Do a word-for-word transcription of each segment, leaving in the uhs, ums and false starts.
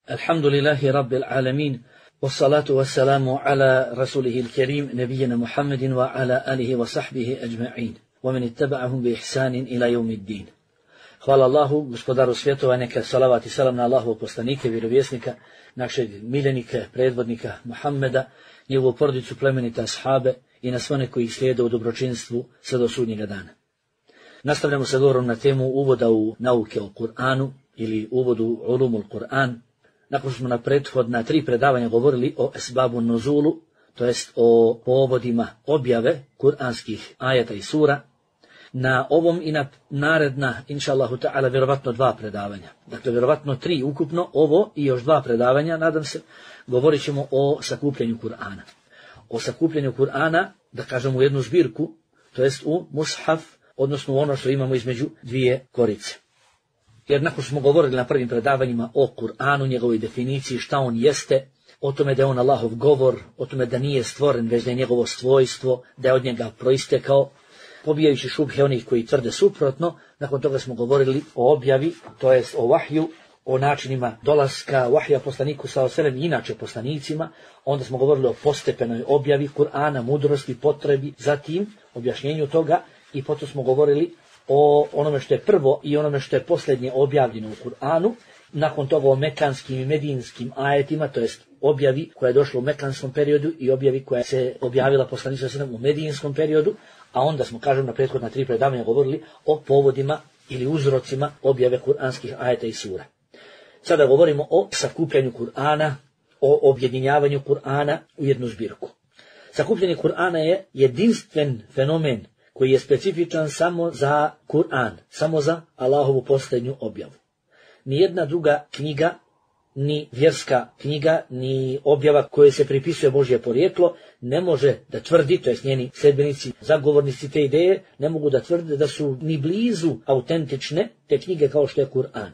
الحمد لله رب العالمين والصلاة والسلام على رسوله الكريم نبينا محمد وعلى آله وصحبه أجمعين ومن اتبعهم بإحسان إلى يوم الدين. Hvala Allahu, gospodaru svjetova, neka salavat i salam na Allahovog poslanika i vjerovjesnika, našeg miljenika, predvodnika Muhammeda, njegovu porodicu, plemenita ashabe i na sve one koji ih slijede u dobročinstvu sve do sudnjega dana. Nastavljamo sa govorom na temu uvoda u nauke o Kur'anu ili uvodu u ulumul Kur'an. Nakon što smo na prethodna tri predavanja govorili o esbabu nuzulu, to jest o povodima objave kuranskih ajeta i sura, na ovom i na naredna, inša Allahu ta'ala, vjerovatno dva predavanja. Dakle, vjerovatno tri ukupno, ovo i još dva predavanja, nadam se, govorit ćemo o sakupljenju Kur'ana. O sakupljenju Kur'ana, da kažemo u jednu zbirku, to jest u mushaf, odnosno ono što imamo između dvije korice. Jer nakon što smo govorili na prvim predavanjima o Kur'anu, njegovoj definiciji, šta on jeste, o tome da je on Allahov govor, o tome da nije stvoren, već da je njegovo svojstvo, da je od njega proistekao, pobijajući šubhe onih koji tvrde suprotno, nakon toga smo govorili o objavi, to jest o vahju, o načinima dolaska vahja poslaniku sallallahu alejhi ve sellem i inače poslanicima, onda smo govorili o postepenoj objavi Kur'ana, mudrosti, potrebi, zatim objašnjenju toga i potom smo govorili o onome što je prvo i onome što je posljednje objavljeno u Kur'anu, nakon toga o mekanskim i medinskim ajetima, to jest objavi koja je došla u mekanskom periodu i objavi koja se objavila poslaniku sallallahu alejhi ve sellem u medinskom periodu, a onda smo, kažem, na prethodna tri predavanja govorili o povodima ili uzrocima objave kuranskih ajeta i sura. Sada govorimo o sakupljanju Kur'ana, o objedinjavanju Kur'ana u jednu zbirku. Sakupljanje Kur'ana je jedinstven fenomen koji je specifičan samo za Kur'an, samo za Allahovu posljednju objavu. Nijedna druga knjiga, ni vjerska knjiga, ni objava koje se pripisuje Božje porijeklo, ne može da tvrdi, to jest njeni sljedbenici, zagovornici te ideje, ne mogu da tvrde da su ni blizu autentične te knjige kao što je Kur'an.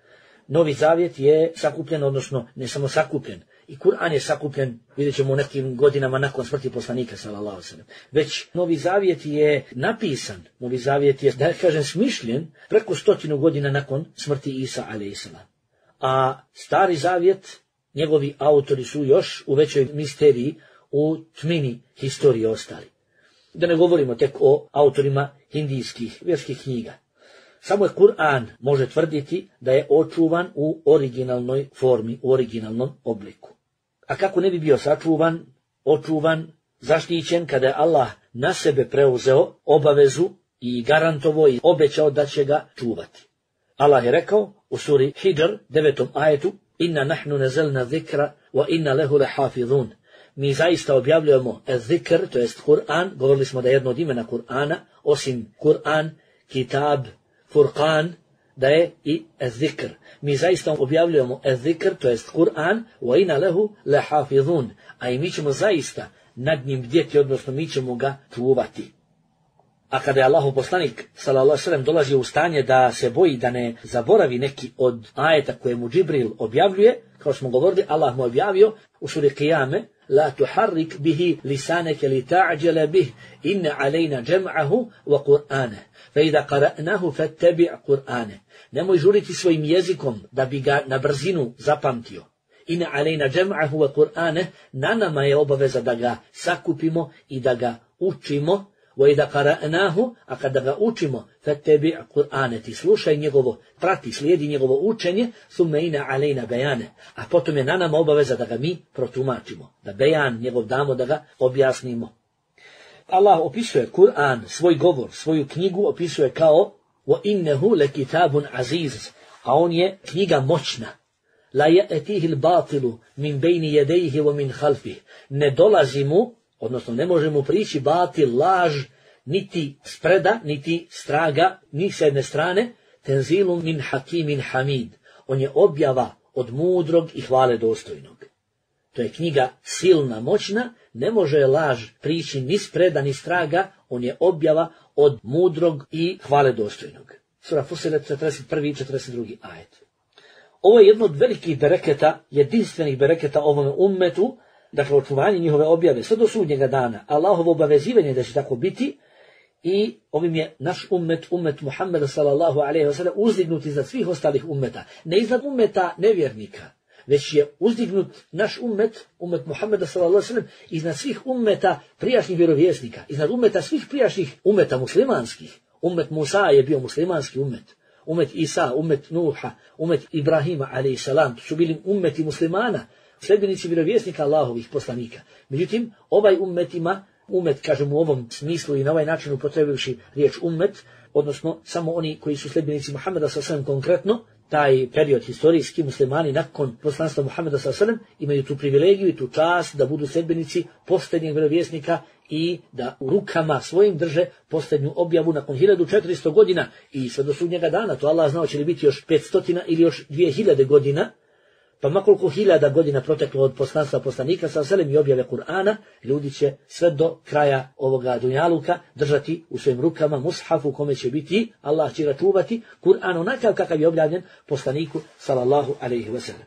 Novi Zavjet je sakupljen, odnosno ne samo sakupljen, i Kur'an je sakupljen, vidjet ćemo u nekim godinama nakon smrti poslanika sallallahu alejhi ve sellem. Već Novi Zavjet je napisan, Novi Zavjet je, da kažem, smišljen preko stotinu godina nakon smrti Isa alejhiselam. A Stari Zavjet, njegovi autori su još u većoj misteriji, u tmini historije ostali. Da ne govorimo tek o autorima hindijskih vjerskih knjiga. Samo je Kur'an može tvrditi da je očuvan u originalnoj formi, u originalnom obliku. A kako ne bi bio sačuvan, očuvan, zaštićen kada je Allah na sebe preuzeo obavezu i garantovo i obećao da će ga čuvati. Allah je rekao u suri Hidr, devetom ajetu: Inna nahnu nazelna zikra wa inna lehu lehafidhun. Mi zaista objavljujemo zikr, to jest Kur'an, govorili smo da je jedno od imena Kur'ana, osim Kur'an, Kitab, Furqan, da je i zikr. Mi zaista objavljujemo zikr, to jest Kur'an, wa inna lehu lehafidhun, a i mi ćemo zaista nad njim bdjeti, odnosno mi ćemo ga čuvati. A kada je Allahov poslanik sallallahu alejhi ve sellem dolazio u stanje da se boji da ne zaboravi neki od ajeta koje mu Džibril objavljuje, kao smo govorili, Allah mu objavio u suri Qiyame: La tuharrik bihi lisaneke li ta'đele bih, inne alejna džem'ahu wa Kur'ane, fe idha qara'nahu fattabi' Kur'ane. Nemoj žuriti svojim jezikom da bi ga na brzinu zapamtio. Inne alejna džem'ahu wa Kur'ane, na nama je obaveza da ga sakupimo i da ga učimo. وَإِذَا قَرَأْنَاهُ, a kada ga učimo, فَتَّبِعْ قُرْآنَ, ti slušaj njegovo, prati, slijedi njegovo učenje, ثُمَّ إِنَ عَلَيْنَا بَيَانَ, a potom je na nama obaveza da ga mi protumačimo, da bejan njegov damo, da ga objasnimo. Allah opisuje Kur'an, svoj govor, svoju knjigu opisuje kao وَإِنَّهُ لَكِتَابٌ عَزِيزٌ, a on je knjiga moćna. لَا يَأْتِيهِ الْبَاطِلُ مِنْ بَيْنِ يَدَيْهِ وَمِنْ خَلْفِهِ, ne dolazi mu, odnosno ne može mu prići batil, laž, niti spreda, niti straga, ni s jedne strane, tenzilum min hakimin hamid. On je objava od mudrog i hvale dostojnog. To je knjiga silna, moćna, ne može laž prići ni spreda, ni straga, on je objava od mudrog i hvale dostojnog. Sura Fusilet, četrdeset prvi i četrdeset drugi ajet. Ovo je jedno od velikih bereketa, jedinstvenih bereketa ovome ummetu, dakle očuvanje njihove objave sve do sudnjega dana, Allahovo obavezivanje da će tako biti, i ovim je naš ummet, ummet Muhammeda sallallahu alejhi ve sellem, uzdignut iznad svih ostalih ummeta, ne iznad ummeta nevjernika, već je uzdignut naš ummet, ummet Muhammeda sallallahu alejhi ve sellem, iznad svih ummeta prijašnjih vjerovjesnika, iznad ummeta svih prijašnjih ummeta muslimanskih. Ummet Musa je bio muslimanski ummet, ummet Isa, ummet Nuha, ummet Ibrahima alejhi salam, to su bili ummeti muslimana, sljedbenici vjerovjesnika Allahovih poslanika. Međutim, ovaj ummet ima, ummet, kažem u ovom smislu i na ovaj način upotrebivši riječ ummet, odnosno samo oni koji su sljedbenici Muhammeda sallallahu alejhi ve sellem konkretno, taj period historijski, muslimani nakon poslanstva Muhammeda sallallahu alejhi ve sellem imaju tu privilegiju i tu čast da budu sljedbenici posljednjeg vjerovjesnika i da u rukama svojim drže posljednju objavu nakon hiljadu četiristo godina i sve do sudnjega dana. To Allah znao će li biti još petsto ili još dvije hiljade godina, pa makoliko hiljada godina proteklo od poslanstva poslanika sallallahu alejhi ve sellem i objave Kur'ana, ljudi će sve do kraja ovoga dunjaluka držati u svojim rukama mushaf u kome će biti, Allah će ga čuvati, Kur'an onakav kakav je objavljen poslaniku sallallahu alejhi ve sellem.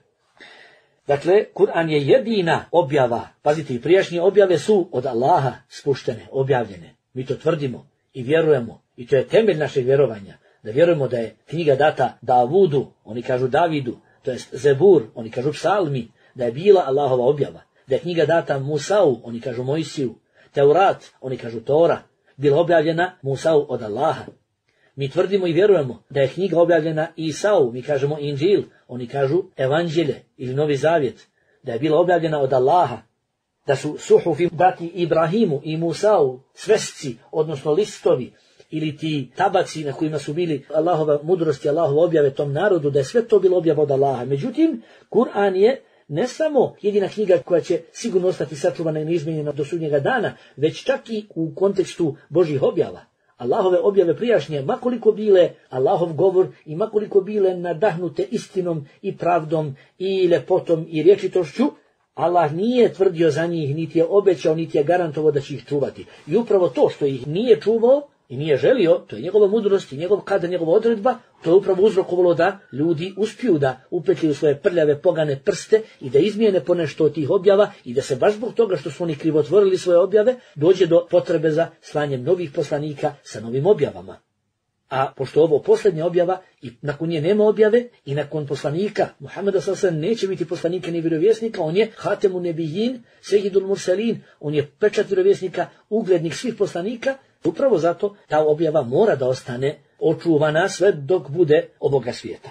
Dakle, Kur'an je jedina objava, pazite, i prijašnje objave su od Allaha spuštene, objavljene. Mi to tvrdimo i vjerujemo, i to je temelj našeg vjerovanja, da vjerujemo da je knjiga data Davudu, oni kažu Davidu, to jest Zebur, oni kažu Psalmi, da je bila Allahova objava, da je knjiga data Musau, oni kažu Mojsiju, Teurat, oni kažu Tora, bila objavljena Musau od Allaha. Mi tvrdimo i vjerujemo da je knjiga objavljena Isau, mi kažemo Inđil, oni kažu Evanđelje ili Novi Zavjet, da je bila objavljena od Allaha, da su suhufi dati Ibrahimu i Musau, svesci, odnosno listovi, ili ti tabaci na kojima su bili Allahova mudrost i Allahova objave tom narodu, da je sve to bilo objava od Allaha. Međutim, Kur'an je ne samo jedina knjiga koja će sigurno ostati sačuvana i neizmijenjena do sudnjega dana, već čak i u kontekstu Božjih objava. Allahove objave prijašnje, makoliko bile Allahov govor i makoliko bile nadahnute istinom i pravdom i ljepotom i rječitošću, Allah nije tvrdio za njih, niti je obećao, niti je garantovao da će ih čuvati. I upravo to što ih nije čuvao i nije želio, to je njegova mudrost i njegov kada, njegova odredba, to je upravo uzrokovalo da ljudi uspiju da upetljaju svoje prljave pogane prste i da izmijene ponešto od tih objava i da se baš zbog toga što su oni krivotvorili svoje objave, dođe do potrebe za slanjem novih poslanika sa novim objavama. A pošto ovo posljednja objava i nakon nje nema objave i nakon poslanika Muhammeda sallallahu alejhi ve sellem neće biti poslanika ni vjerovjesnika, on je Hatemun Nebijin, Sejidul Murselin, on je pečat vjerovjesnika, uglednik svih poslanika. Upravo zato ta objava mora da ostane očuvana sve dok bude ovoga svijeta.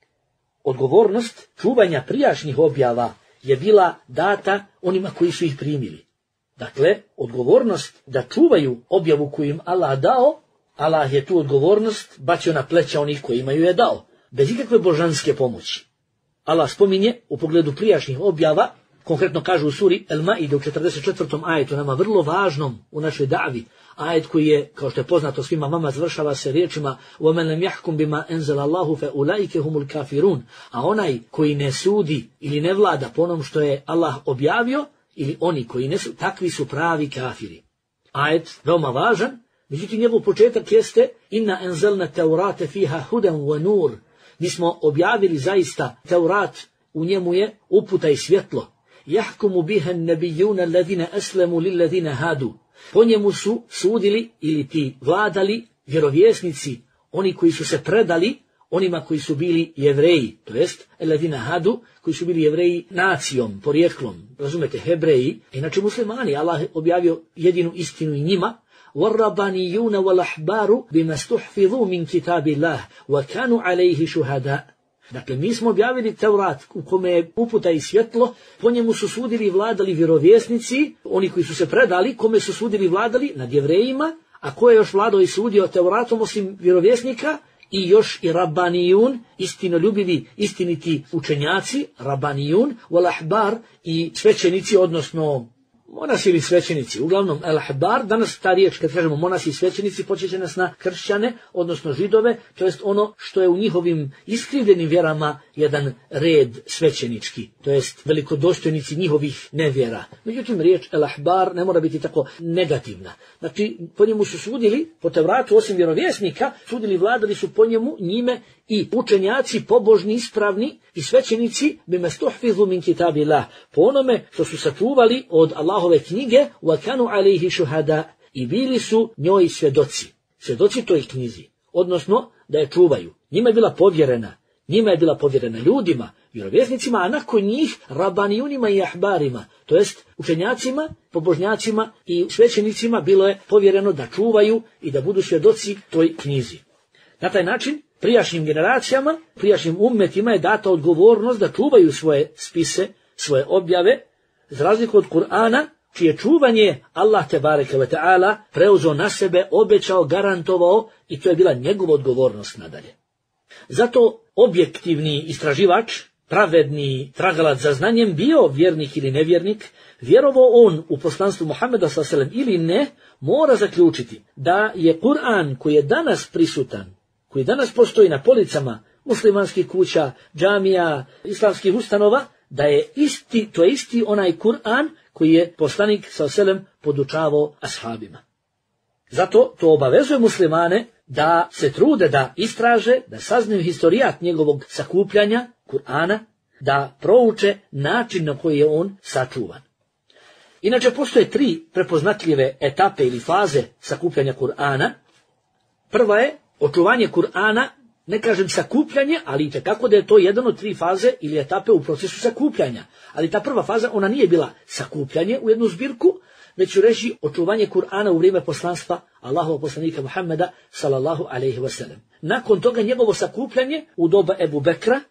Odgovornost čuvanja prijašnjih objava je bila data onima koji su ih primili. Dakle, odgovornost da čuvaju objavu koju im Allah dao, Allah je tu odgovornost bacio na pleća onih kojima ju je dao, bez ikakve božanske pomoći. Allah spominje u pogledu prijašnjih objava, konkretno kaže u suri El-Maide u četrdeset četvrtom ajetu, nama vrlo važnom u našoj davi, ajet koji je, kao što je poznato svima vama, završava se riječima وَمَنْ لَمْ يَحْكُمْ بِمَا أَنزَلَ اللَّهُ فَأُولَئِكَ هُمُ الْكَافِرُونَ, a onaj koji ne sudi ili ne vlada po onom što je Allah objavio, ili oni koji ne su, takvi su pravi kafiri. Ajet veoma važan, međutim njegov početak jeste inna enzelna teurate fiha hudan wa nur. Mi smo objavili zaista Teurat, u njemu je uputa i svjetlo. Jahkumu biha nabijuna alladhina aslamu lilladhina hadu. Po njemu su sudili ili ti vladali vjerovjesnici, oni koji su se predali onima koji su bili Jevreji, to jest alladhina hadu, koji su bili Jevreji nacijom, porijeklom, razumete, Hebreji, inače muslimani. Allah objavio jedinu istinu i njima. وَالرَّبَانِيُّونَ وَالْأَحْبَارُ بِمَا اسْتُحْفِظُوا مِنْ كِتَابِ اللَّهِ وَكَانُوا عَلَيْهِ شُهَدَاءَ. Dakle, mi smo objavili Teurat u kome je uputa i svjetlo, po njemu su sudili i vladali vjerovjesnici, oni koji su se predali, kome su sudili i vladali nad Jevrejima, a ko je još vladao i sudio Teuratom osim vjerovjesnika, i još i Rabbanijun, istinoljubivi, istiniti učenjaci, Rabbanijun, wal-ahbar, i svećenici, odnosno monasi ili svećenici, uglavnom el-ahbar, danas ta riječ kad kažemo monasi i svećenici počeće nas na kršćane, odnosno židove, to jest ono što je u njihovim iskrivljenim vjerama jedan red svećenički, to jest velikodostojnici njihovih nevjera. Međutim, riječ el-ahbar ne mora biti tako negativna. Znači, po njemu su sudili, po Tevratu, osim vjerovjesnika, sudili, vladali su po njemu, njime i učenjaci, pobožni, ispravni i svećenici bima stuhfizu min kitabillah, po onome što su sačuvali od Allahove knjige, wa kanu alayhi shuhada, i bili su njoj svjedoci. Svjedoci toj knjizi, odnosno da je čuvaju. Njima je bila povjerena, Njima je bila povjerena ljudima, vjerovjesnicima, a nakon njih rabanijunima i ahbarima, to jest učenjacima, pobožnjacima i svećenicima bilo je povjereno da čuvaju i da budu svjedoci toj knjizi. Na taj način prijašnjim generacijama, prijašnjim ummetima je data odgovornost da čuvaju svoje spise, svoje objave, za razliku od Kur'ana, čije čuvanje Allah tebareke ve ta'ala preuzeo na sebe, obećao, garantovao i to je bila njegova odgovornost nadalje. Zato objektivni istraživač, pravedni tragalac za znanjem, bio vjernik ili nevjernik, vjerovao on u poslanstvu Muhameda sallallahu alejhi ve sellem ili ne, mora zaključiti da je Kur'an koji je danas prisutan, koji danas postoji na policama muslimanskih kuća, džamija, islamskih ustanova, da je isti, to je isti onaj Kur'an koji je poslanik sallallahu alejhi ve sellem podučavao ashabima. Zato to obavezuje muslimane da se trude da istraže, da saznaju historijat njegovog sakupljanja Kur'ana, da prouče način na koji je on sačuvan. Inače, postoje tri prepoznatljive etape ili faze sakupljanja Kur'ana. Prva je očuvanje Kur'ana, ne kažem sakupljanje, ali itekako da je to jedan od tri faze ili etape u procesu sakupljanja. Ali ta prva faza, ona nije bila sakupljanje u jednu zbirku, već ću reći očuvanje Kur'ana u vrijeme poslanstva Allahovog poslanika Muhammeda sallallahu alejhi ve sellem. Nakon toga njegovo sakupljanje u doba Ebu Bekra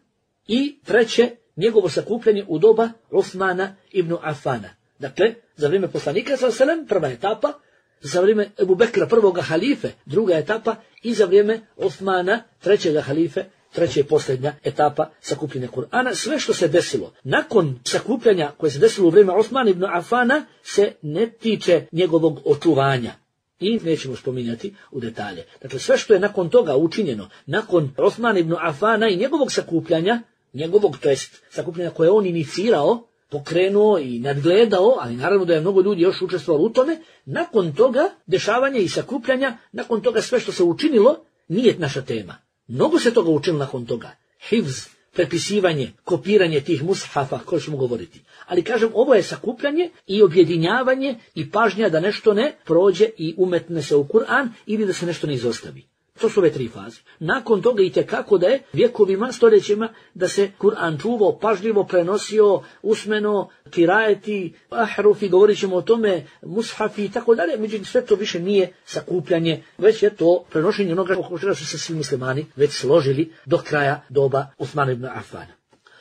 i treće njegovo sakupljanje u doba Usmana ibn Affana. Dakle, za vrijeme poslanika sallallahu alejhi ve sellem prva etapa, za vrijeme Ebu Bekra prvoga halife druga etapa i za vrijeme Usmana trećega halife treća i posljednja etapa sakupljanja Kur'ana. Sve što se desilo nakon sakupljanja koje se desilo u vrijeme Osmana ibn Affana se ne tiče njegovog očuvanja i nećemo spominjati u detalje. Dakle, sve što je nakon toga učinjeno, nakon Osmana ibn Affana i njegovog sakupljanja, njegovog, to jest sakupljanja koje on inicirao, pokrenuo i nadgledao, ali naravno da je mnogo ljudi još učestvovalo u tome, nakon toga dešavanja i sakupljanja, nakon toga sve što se učinilo nije naša tema. Mnogo se toga učinilo nakon toga. Hifz, prepisivanje, kopiranje tih mushafa, koje ćemo govoriti. Ali kažem, ovo je sakupljanje i objedinjavanje i pažnja da nešto ne prođe i umetne se u Kur'an ili da se nešto ne izostavi. To su ove tri faze. Nakon toga itekako da je vjekovima, stoljećima, da se Kur'an čuvao, pažljivo prenosio, usmeno, kirajeti, ahrufi, govorit ćemo o tome, mushafi i tako dalje. Međutim, sve to više nije sakupljanje, već je to prenošenje onoga oko čega su se svi muslimani već složili do kraja doba Usmana ibn Affana.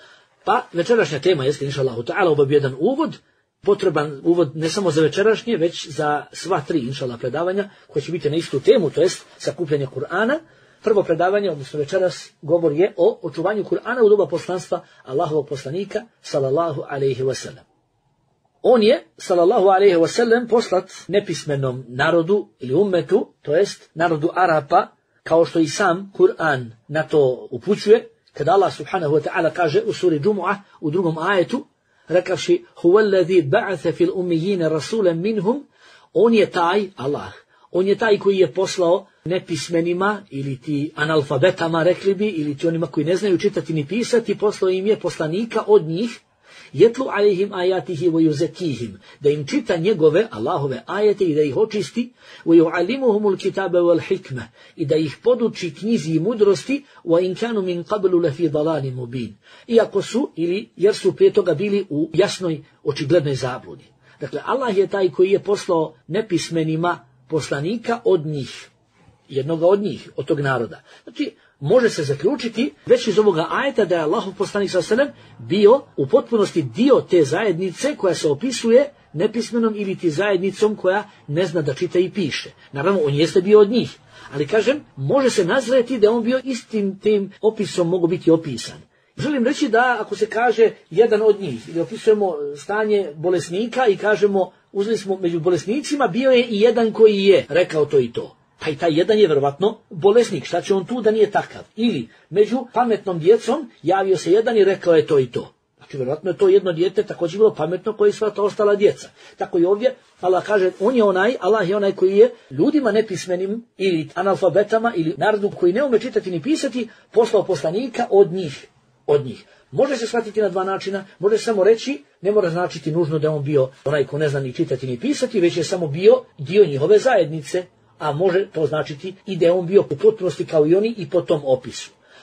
Pa večerašnja tema jeste, inša Allahu ta'ala, ovo je jedan uvod, potreban uvod ne samo za večerašnje, već za sva tri, inša Allah, predavanja koje će biti na istu temu, to jest sakupljanje Kur'ana. Prvo predavanje, odnosno večeras, govor je o očuvanju Kur'ana u doba poslanstva Allahovog poslanika, sallallahu alejhi ve sellem. On je, sallallahu alejhi ve sellem, poslat nepismenom narodu ili ummetu, to jest narodu Arapa, kao što i sam Kur'an na to upućuje, kada Allah subhanahu wa ta'ala kaže u suri Džumu'ah u drugom ajetu, rekavši huwa allazi ba'atha fil ummiyina rasulan minhum, on je taj Allah, on je taj koji je poslao nepismenima ili ti analfabetama, rekli bi, ili ti onima koji ne znaju čitati ni pisati, poslao im je poslanika od njih, jetlu alejhim ajatihi wa yuzakihim, da im čita njegove Allahove ajete i da ih očisti, wa yu'allimuhumul kitaba wal hikma, i da ih poduči knjizi i mudrosti, wa in kanu min qablu la fi dalalin mubin, iako su ili jer su prije toga bili u jasnoj očiglednoj zabludi. Dakle, Allah je taj koji je poslao nepismenima poslanika od njih, jednoga od njih, od tog naroda. Znači, može se zaključiti već iz ovoga ajeta da je Allahov poslanik sallallahu alejhi ve sellem bio u potpunosti dio te zajednice koja se opisuje nepismenom ili ti zajednicom koja ne zna da čita i piše. Naravno, on jeste bio od njih, ali kažem, može se nazreti da on bio istim tim opisom mogu biti opisan. Želim reći da ako se kaže jedan od njih, ili opisujemo stanje bolesnika i kažemo, uzeli smo među bolesnicima, bio je i jedan koji je rekao to i to. Pa i taj jedan je vjerovatno bolesnik, šta će on tu da nije takav? Ili među pametnom djecom javio se jedan i rekao je to i to. Znači vjerovatno je to jedno dijete također bilo pametno koji sva ta ostala djeca. Tako i ovdje Allah kaže, on je onaj, Allah je onaj koji je ljudima nepismenim ili analfabetama ili narodu koji ne ume čitati ni pisati poslao poslanika od njih. Od njih. Može se shvatiti na dva načina, može samo reći, ne mora značiti nužno da on bio onaj ko ne zna ni čitati ni pisati, već je samo bio dio njihove zajednice, a može to značiti i da je on bio u potpunosti kao i oni i po tom opisu.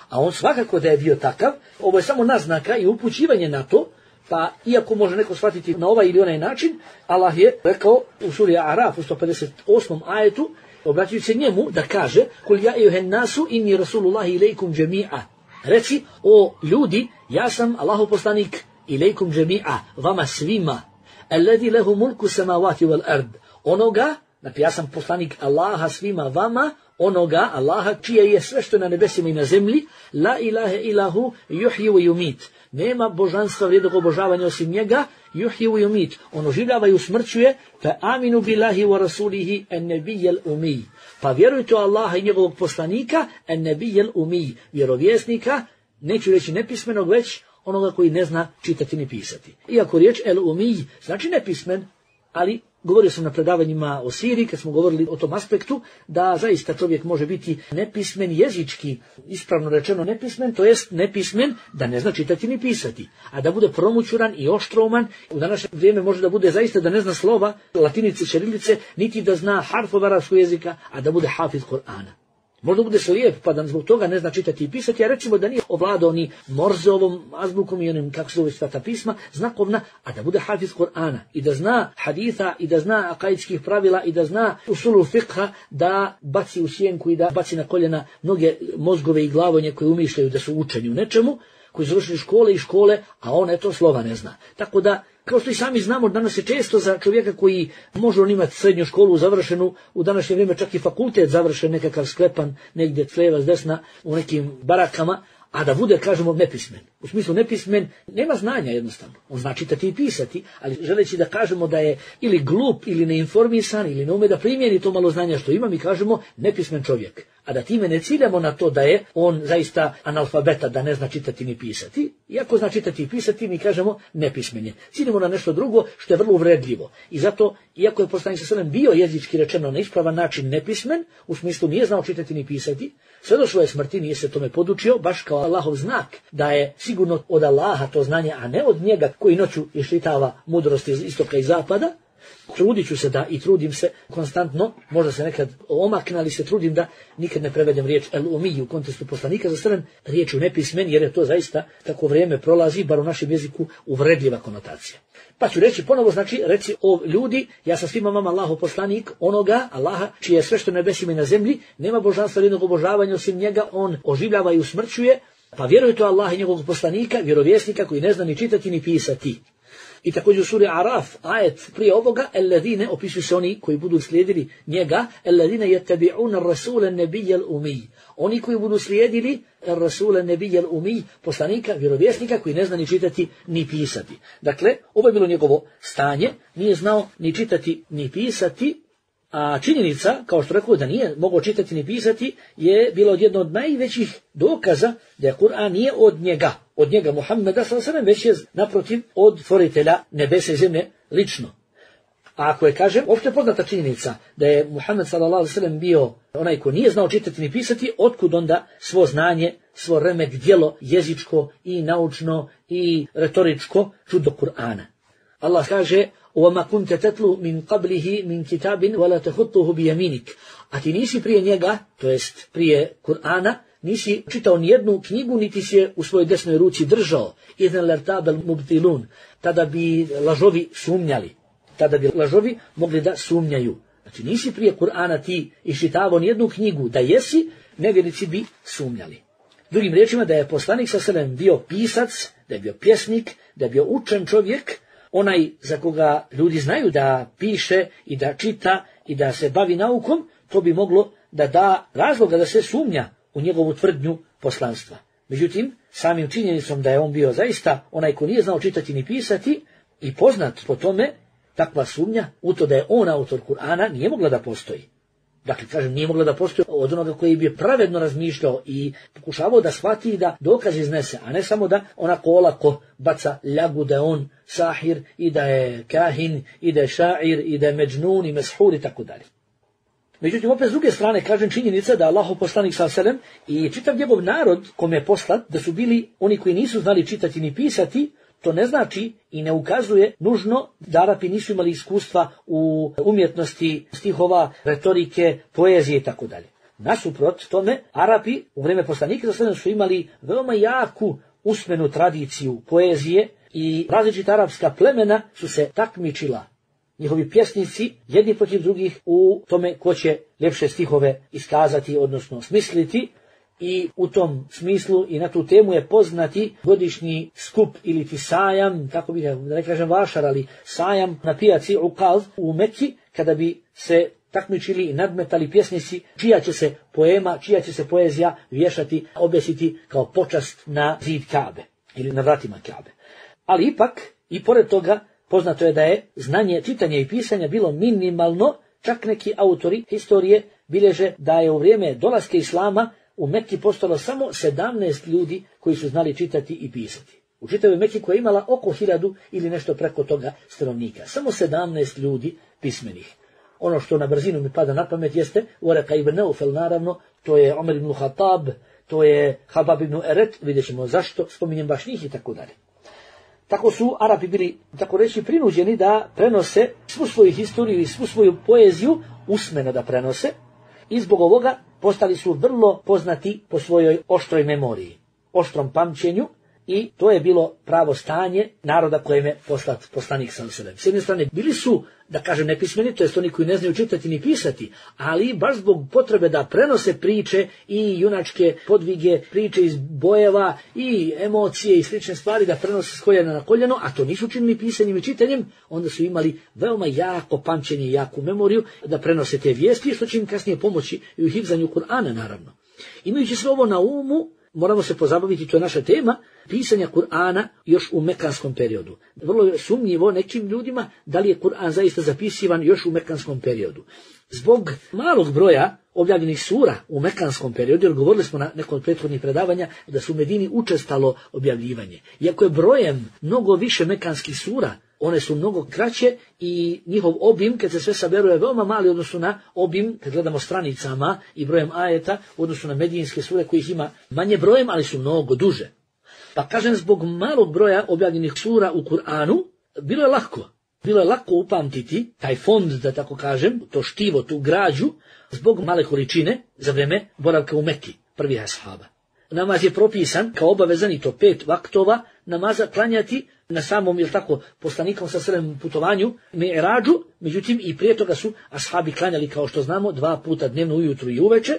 A on svakako da je bio takav. Ovo je samo naznaka i upućivanje na to, pa iako može neko shvatiti na ovaj ili onaj način, Allah je rekao u suri Araf u sto pedeset osmom ajetu, obraćajući se njemu da kaže: "Kul ja ejuhen nasu inni rasulullahi ilejkum džemi'a." Reci: o ljudi, ja sam Allahov poslanik ilejkum džemi'a, vama svima. Alladhi lahu mulku samawati wal ard. Onoga, dakle ja sam poslanik Allaha svima vama, onoga Allaha čije je sve što je na nebesima i na zemlji. La ilaha ilahu yuhyi wa yumit. Nema božanstva vrijednog obožavanja osim njega. Yuhyi wa yumit. On oživljava i usmrćuje. Fa aminu billahi wa rasulihi an-nabiyyal ummi. Pa vjerujte u Allaha i njegovog poslanika an-nabiyyal ummi, vjerovjesnika, neću reći nepismenog, već onoga koji ne zna čitati ni pisati. Iako riječ el ummi znači nepismen, ali govorio sam na predavanjima o Siriji, kad smo govorili o tom aspektu, da zaista čovjek može biti nepismen jezički, ispravno rečeno nepismen, to jest nepismen da ne zna čitati ni pisati. A da bude promućuran i oštroman, u današnje vrijeme može da bude zaista da ne zna slova, latinice, ćirilice, niti da zna harfova arapskog jezika, a da bude hafiz Kur'ana. Možda bude slijep, pa da zbog toga ne zna čitati i pisati, a recimo da nije ovladao ni Morzeovom azbukom i onim, kako se zove, sveta pisma, znakovna, a da bude hafiz Kur'ana i da zna haditha i da zna akaidskih pravila i da zna usulu fiqha, da baci u sjenku i da baci na koljena mnoge mozgove i glavonje koje umišljaju da su učeni u nečemu, koji završili škole i škole, a on eto slova ne zna. Tako da, kao što i sami znamo, danas je često za čovjeka koji može on imati srednju školu završenu, u današnje vrijeme čak i fakultet završen, nekakav sklepan, negdje s lijeva s desna, u nekim barakama, a da bude, kažemo, nepismen. U smislu nepismen, nema znanja jednostavno. On zna čitati i pisati, ali želeći da kažemo da je ili glup, ili neinformisan, ili ne ume da primjeni to malo znanja što ima, mi kažemo nepismen čovjek. A da time ne ciljamo na to da je on zaista analfabeta, da ne zna čitati ni pisati. Iako zna čitati i pisati, mi kažemo nepismen je. Ciljamo na nešto drugo što je vrlo uvredljivo. I zato, iako je poslanik sallallahu alejhi ve sellem bio jezički rečeno na ispravan način nepismen, u smislu nije znao čitati ni pisati, sve do svoje smrti nije se tome podučio, baš kao Allahov znak da je sigurno od Allaha to znanje, a ne od njega koji noću iščitava mudrosti iz istoka i zapada. Trudit ću se da i trudim se konstantno, možda se nekad omakne, ali se trudim da nikad ne prevedem riječ el ummi u kontekstu poslanika za strane riječu nepismen, jer je to zaista tako vrijeme prolazi, bar u našem jeziku, uvredljiva konotacija. Pa ću reći ponovo, znači, reci o ljudi, ja sam svima vama Allahov poslanik, onoga Allaha čije je sve što na nebesima i na zemlji, nema božanstva vrijednog obožavanja osim njega, on oživljava i usmrćuje, pa vjerujte u Allaha i njegovog poslanika, vjerovjesnika koji ne zna ni čitati ni pisati. I također u suri Araf, ajet prije ovoga, alladine, opisuju se oni koji budu slijedili njega, alladine yattabi'una ar-rasula an-nabiyyal ummi. Oni koji budu slijedili ar-rasula an-nabiyyal ummi, poslanika, vjerovjesnika koji ne zna ni čitati ni pisati. Dakle, ovo je bilo njegovo stanje, nije znao ni čitati ni pisati, a činjenica, kao što rekao da nije mogao čitati ni pisati, je bila od jedno od najvećih dokaza da je Kur'an nije od njega, od njega Muhammeda sallallahu alejhi ve sellem, već je naprotiv od stvoritelja nebesa i zemlje lično. A ako je, kažem, opšte poznata činjenica da je Muhammed sallallahu alejhi ve sellem bio onaj ko nije znao čitati ni pisati, otkud onda svo znanje, svo remek djelo jezičko i naučno i retoričko čudo Kur'ana. Allah kaže: وَمَا كُنْتَ تَتْلُو مِنْ قَبْلِهِ مِنْ كِتَابٍ وَلَا تَخُطُّهُ بِيَمِينِكَ. A ti nisi prije njega, to jest prije Kur'ana, nisi čitao ni jednu knjigu, niti si je u svojoj desnoj ruci držao. إِذْنَ لَرْتَابَ الْمُبْتِلُونَ. Tada bi lažovi sumnjali. Tada bi lažovi mogli da sumnjaju. Znači nisi prije Kur'ana ti iščitavao ni jednu knjigu, da jesi, nevjernici bi sumnjali. Drugim riječima, da je poslanik sallallahu alejhi ve sellem bio pisac, da je bio pjesnik, da je bio učen čovjek, onaj za koga ljudi znaju da piše i da čita i da se bavi naukom, to bi moglo da da razloga da se sumnja u njegovu tvrdnju poslanstva. Međutim, samim činjenicom da je on bio zaista onaj ko nije znao čitati ni pisati i poznat po tome, takva sumnja u to da je on autor Kur'ana nije mogla da postoji. Dakle, kažem, nije mogla da postoji od onoga koji bi pravedno razmišljao i pokušavao da shvati i da dokaz iznese, a ne samo da onako olako baca ljagu da je on sahir i da je kahin i da je šair i da je međnun i meshur i tako dalje. Međutim, opet s druge strane, kažem, činjenica da Allahov poslanik sallallahu alejhi ve sellem i čitav njegov narod kome je poslat, da su bili oni koji nisu znali čitati ni pisati, to ne znači i ne ukazuje nužno da Arapi nisu imali iskustva u umjetnosti stihova, retorike, poezije i tako dalje. Nasuprot tome, Arapi u vrijeme poslanika su imali veoma jaku usmenu tradiciju poezije i različita arapska plemena su se takmičila, njihovi pjesnici, jedni protiv drugih, u tome ko će ljepše stihove iskazati, odnosno smisliti. I u tom smislu i na tu temu je poznati godišnji skup ili ti sajam, tako bih, da ne kažem vašar, ali sajam na pijaci Ukaz u Mekki, kada bi se takmičili i nadmetali pjesnici čija će se poema, čija će se poezija vješati, obesiti kao počast na zid Kabe ili na vratima Kabe. Ali ipak, i pored toga, poznato je da je znanje čitanja i pisanja bilo minimalno, čak neki autori historije bilježe da je u vrijeme dolaska islama u Mekki postalo samo sedamnaest ljudi koji su znali čitati i pisati. U čitavoj Mekki koja je imala oko hiljadu ili nešto preko toga stanovnika. Samo sedamnaest ljudi pismenih. Ono što na brzinu mi pada na pamet jeste Waraka ibn Naufel, naravno, to je Omer ibn Khattab, to je Habab ibn Eret, vidjet ćemo zašto, spominjem baš njih i tako dalje. Tako su Arapi bili, tako reći, prinuđeni da prenose svu svoju historiju i svu svoju poeziju usmeno da prenose i zbog ovoga postali su vrlo poznati po svojoj oštroj memoriji, oštrom pamćenju, i to je bilo pravo stanje naroda kojem je poslat poslanik sallallahu alejhi ve sellem. S jedne strane bili su, da kažem, nepismeni, to jest oni koji ne znaju čitati ni pisati, ali baš zbog potrebe da prenose priče i junačke podvige, priče iz bojeva i emocije i slične stvari, da prenose s koljena na koljeno, a to nisu činili pisanjem i čitanjem, onda su imali veoma jako pamćenje i jaku memoriju da prenose te vijesti, što će im kasnije pomoći i u hifzanju Kur'ana, naravno. Imajući sve ovo na umu, moramo se pozabaviti, to je naša tema, pisanja Kur'ana još u mekanskom periodu. Vrlo je sumnjivo nekim ljudima da li je Kur'an zaista zapisivan još u mekanskom periodu. Zbog malog broja objavljenih sura u mekanskom periodu, jer govorili smo na nekom od prethodnih predavanja da su u Medini učestalo objavljivanje. Iako je brojem mnogo više mekanskih sura, one su mnogo kraće i njihov obim, kad se sve saberu, je veoma mali u odnosu na obim, kad gledamo stranicama i brojem ajeta, u odnosu na medijinske sure kojih ima manje brojem, ali su mnogo duže. Pa kažem, zbog malog broja objavljenih sura u Kur'anu, bilo je lako. Bilo je lako upamtiti taj fond, da tako kažem, to štivo, tu građu, zbog male količine za vrijeme boravka u Mekki, prvih ashaba. Namaz je propisan kao obavezan, i to pet vaktova namaza klanjati na samom, jel tako, poslanikom sa sredem putovanju, Mi'rađu, međutim i prije toga su ashabi klanjali, kao što znamo, dva puta dnevno, ujutru i uveče,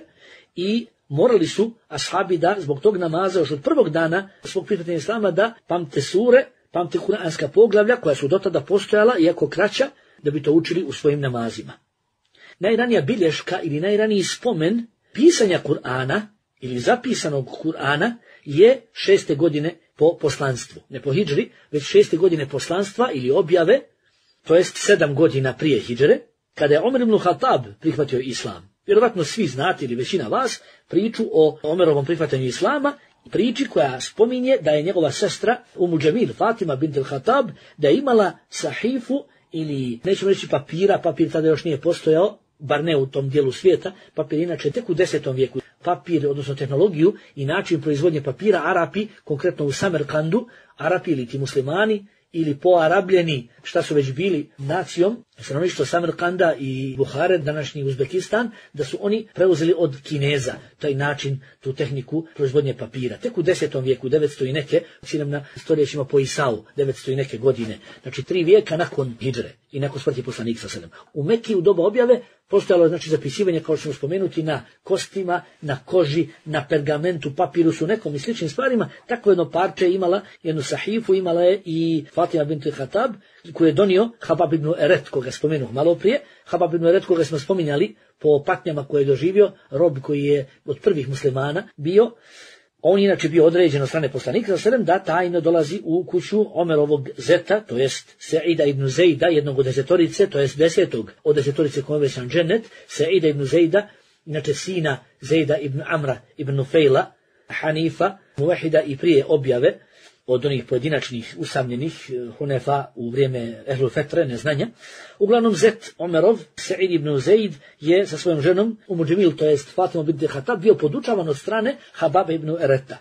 i morali su ashabi da zbog tog namaza još od prvog dana svog prihvatanja islama da pamte sure, pamte kuranska poglavlja koja su dotada postojala, iako kraća, da bi to učili u svojim namazima. Najranija bilješka ili najraniji spomen pisanja Kur'ana ili zapisanog Kur'ana je šeste godine po poslanstvu. Ne po hidžri, već šeste godine poslanstva ili objave, to jest sedam godina prije hidžre, kada je Omer ibn Khattab prihvatio islam. Vjerovatno svi znate, ili većina vas, priču o Omerovom prihvatanju islama, priči koja spominje da je njegova sestra Umu Džemil, Fatima bint al-Khattab, da je imala sahifu, ili nećemo reći papira, papir tada još nije postojao, bar ne u tom dijelu svijeta, papir inače tek u desetom vijeku. Papir, odnosno tehnologiju i način proizvodnje papira, Arapi, konkretno u Samerkandu, Arapi ili ti muslimani, ili poarabljeni, šta su već bili nacijom, stanovništvo Samerkanda i Buhare, današnji Uzbekistan, da su oni preuzeli od Kineza taj način, tu tehniku proizvodnje papira. Tek u desetom vijeku, devetsto i neke, sinem na stoljećima po Isau, devetsto i neke godine, znači tri vijeka nakon hidžre i nakon smrti poslanika sallallahu alejhi ve sellem. U Mekki u doba objave postojalo je, znači, zapisivanje, kao što ćemo spomenuti, na kostima, na koži, na pergamentu, papirusu, nekom i sličnim stvarima. Tako jedno parče imala, jednu sahifu imala je i Fatima bint Khattab, koju je donio Habab ibn Eret, koga spomenuh malo prije. Habab ibn Eret, koga smo spominjali po patnjama koje je doživio, rob koji je od prvih muslimana bio. On inače bio određen od strane poslanika sallallahu alejhi ve sellem da tajno dolazi u kuću Omerovog zeta, to jest Seida ibn Zejda, jednog od desetorice, to jest desetog od desetorice kome je obećan džennet, Seida ibn Zejda, inače sina Zejda ibn Amra ibn Nufejla, Hanifa, Muvahida i prije objave, od onih pojedinačnih usamljenih hunefa u vrijeme Ehlul Fetre, neznanja. Uglavnom, zet Omerov, Seid ibn Zeid, je sa svojom ženom Umu Džemil, to jest Fatima bint Khattab, bio podučavan od strane Hababa ibn Ereta.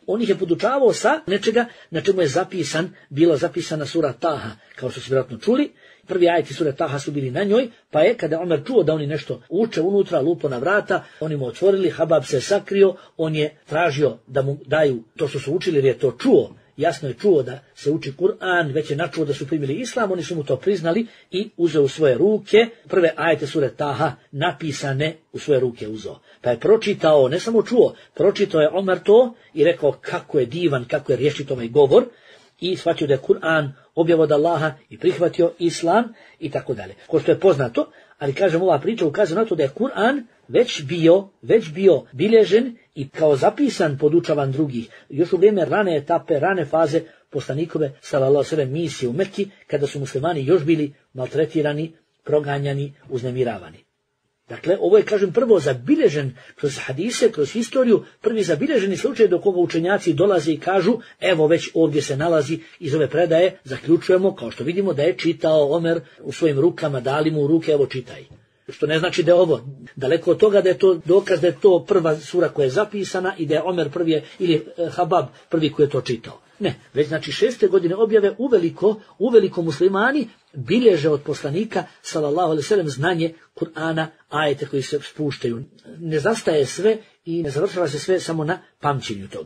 On ih je podučavao sa nečega na čemu je zapisan, bila zapisana sura Taha, kao što su vjerojatno čuli. Prvi ajeti sure Taha su bili na njoj, pa je kada Omer čuo da oni nešto uče unutra, lupo na vrata, oni mu otvorili, Habab se sakrio, on je tražio da mu daju to što su učili jer je to čuo. Jasno je čuo da se uči Kur'an, već je načuo da su primili islam, oni su mu to priznali i uzeo u svoje ruke prve ajete sure Taha napisane u svoje ruke uzeo. Pa je pročitao, ne samo čuo, pročitao je Omer to i rekao kako je divan, kako je rješit ovaj govor i shvatio da je Kur'an objav od Allaha i prihvatio islam i tako dalje. Ko što je poznato, ali kažem ova priča ukazuje na to da je Kur'an već bio, već bio bilježen i kao zapisan podučavan drugih. Još u vrijeme rane etape, rane faze poslanikove sallallahu alejhi ve sellem misije u Mekki, kada su muslimani još bili maltretirani, proganjani, uznemiravani. Dakle, ovo je, kažem, prvo zabilježen kroz hadise, kroz historiju, prvi zabilježeni slučaj do koga učenjaci dolaze i kažu, evo već ovdje se nalazi iz ove predaje, zaključujemo, kao što vidimo da je čitao Omer u svojim rukama, dali mu u ruke, evo čitaj. Što ne znači da je ovo, daleko od toga da je to dokaz da je to prva sura koja je zapisana i da je Omer prvi je, ili Habab prvi koji je to čitao. Ne, već znači šeste godine objave uveliko, uveliko muslimani bilježe od poslanika sallallahu alejhi ve sellem znanje Kur'ana, ajete koji se spuštaju. Ne zastaje sve i ne završava se sve samo na pamćenju toga.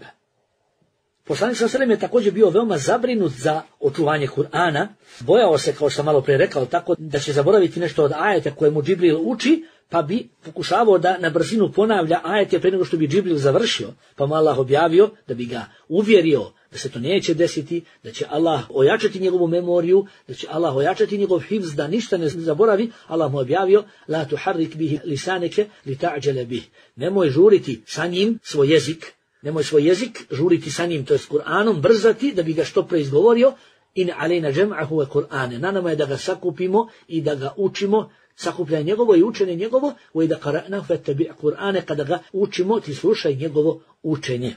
Poslanik sallallahu alejhi ve sellem je također bio veoma zabrinut za očuvanje Kur'ana, bojao se, kao što sam malo prije rekao, tako da će zaboraviti nešto od ajeta koje mu Džibril uči, pa bi pokušavao da na brzinu ponavlja ajete prije nego što bi Džibril završio, pa mu Allah objavio da bi ga uvjerio da se to neće desiti, da će Allah ojačati njegovu memoriju, da će Allah ojačati njegov hifz, da ništa ne zaboravi. Allah mu objavio: la tuharrik bihi lisaneke li ta'đele bih. Nemoj žuriti sa njim svoj jezik, nemoj svoj jezik žuriti sa njim, to je s Kur'anom, brzati da bi ga što pre izgovorio. In alejna džem'ahu wa Kur'ane. Na nama je da ga sakupimo i da ga učimo, sakupljanje njegovo i učenje njegovo, wa idha qara'nahu fattabi' Kur'ane, kada ga učimo ti slušaj njegovo učenje.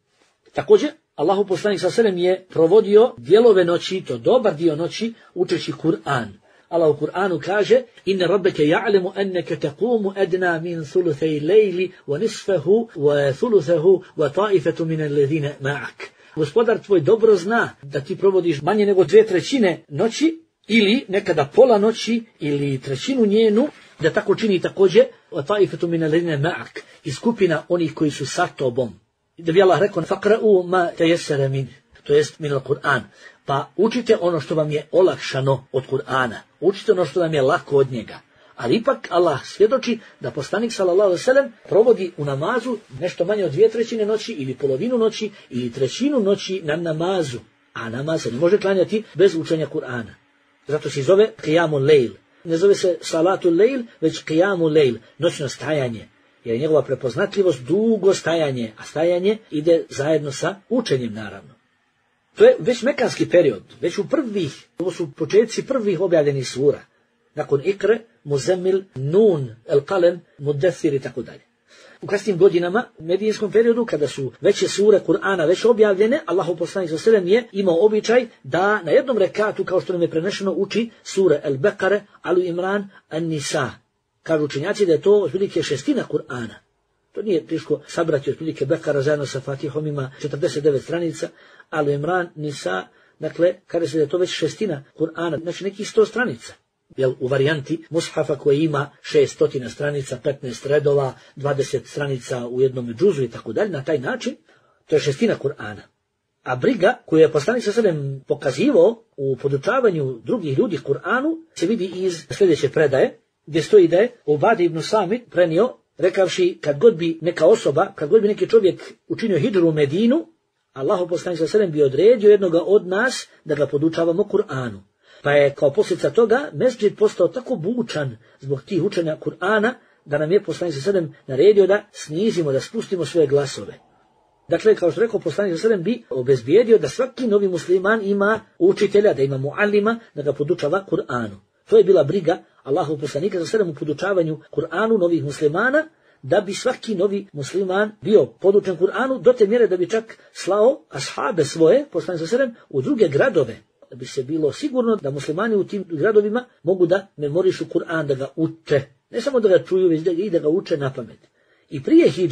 Također Allahu poslanik sallallahu alejhi ve sellem je provodio dijelove noći, to dobar dio noći, učeći Kur'an. Allah u Kur'anu kaže: inna rabbeke ja'lemu enneke taqumu adna min thuluthej lejli wa nisfahu wa thuluthahu wa ta'ifatu min alladhina ma'ak. Gospodar tvoj dobro zna da ti provodiš manje nego dvije trećine noći, ili nekada pola noći, ili trećinu njenu, da tako čini također wa ta'ifatu min alladhina ma'ak, i skupina onih koji su sa tobom. Da bi Allah rekao: faqra'u ma tayassara min, to jest min al-Kur'an. Pa učite ono što vam je olakšano od Kur'ana. Učite ono što vam je lako od njega. Ali ipak Allah svjedoči da poslanik sallallahu alejhi ve sellem provodi u namazu nešto manje od dvije trećine noći, ili polovinu noći, ili trećinu noći na namazu. A namaz se ne može klanjati bez učenja Kur'ana. Zato se zove qiyamul lejl. Ne zove se salatul lejl, već qiyamul lejl, noćno stajanje. Jer je njegova prepoznatljivost dugo stajanje, a stajanje ide zajedno sa učenjem, naravno. To je već mekanski period, već u prvih, ovo su početci prvih objavljenih sura. Nakon Ikre, Muzemmil, Nun, El Kalem, Muddethir i tako dalje. U kasnim godinama, u medijinskom periodu, kada su veće sure Kur'ana već objavljene, Allahu poslanik sallallahu alejhi ve sellem je imao običaj da na jednom rekatu, kao što nam je prenešeno, uči sure El Bekare, Alu Imran, An-Nisa. Kažu učenjaci da je to otprilike šestina Kur'ana. To nije teško sabrati, otprilike Bekara zajedno sa Fatihom ima četrdeset devet stranica, Alu Imran, Nisa, dakle, kaže se da je to već šestina Kur'ana, znači nekih sto stranica. Jel, u varijanti mushafa koji ima šestot stranica, petnaest redova, dvadeset stranica u jednom džuzu i tako dalje, na taj način, to je šestina Kur'ana. A briga koju je poslanik sallallahu alejhi ve sellem pokazivao u podučavanju drugih ljudi Kur'anu se vidi iz sljedeće predaje, gdje stoji da je Ubad ibn Samit prenio, rekavši, kad god bi neka osoba, kad god bi neki čovjek učinio hidžru u Medinu, Allahu poslanik sallallahu alejhi ve sellem bi odredio jednoga od nas da ga podučavamo Kur'anu. Pa je kao posljedica toga mesdžid postao tako bučan zbog tih učenja Kur'ana, da nam je poslanik sallallahu alejhi ve sellem naredio da snizimo, da spustimo svoje glasove. Dakle, kao što rekao poslanik sallallahu alejhi ve sellem bi obezbijedio da svaki novi musliman ima učitelja, da ima muallima, da ga podučava Kur'anu. To je bila briga Allahu poslanika sallallahu alejhi ve sellem u podučavanju Kur'anu novih muslimana, da bi svaki novi musliman bio podučen Kur'anu do te mjere da bi čak slao ashabe svoje, poslanik sallallahu alejhi ve sellem, u druge gradove, da bi se bilo sigurno da muslimani u tim gradovima mogu da memorišu Kur'an, da ga uče. Ne samo da ga čuju, već da ga, i da ga uče na pamet. I prije hidžre,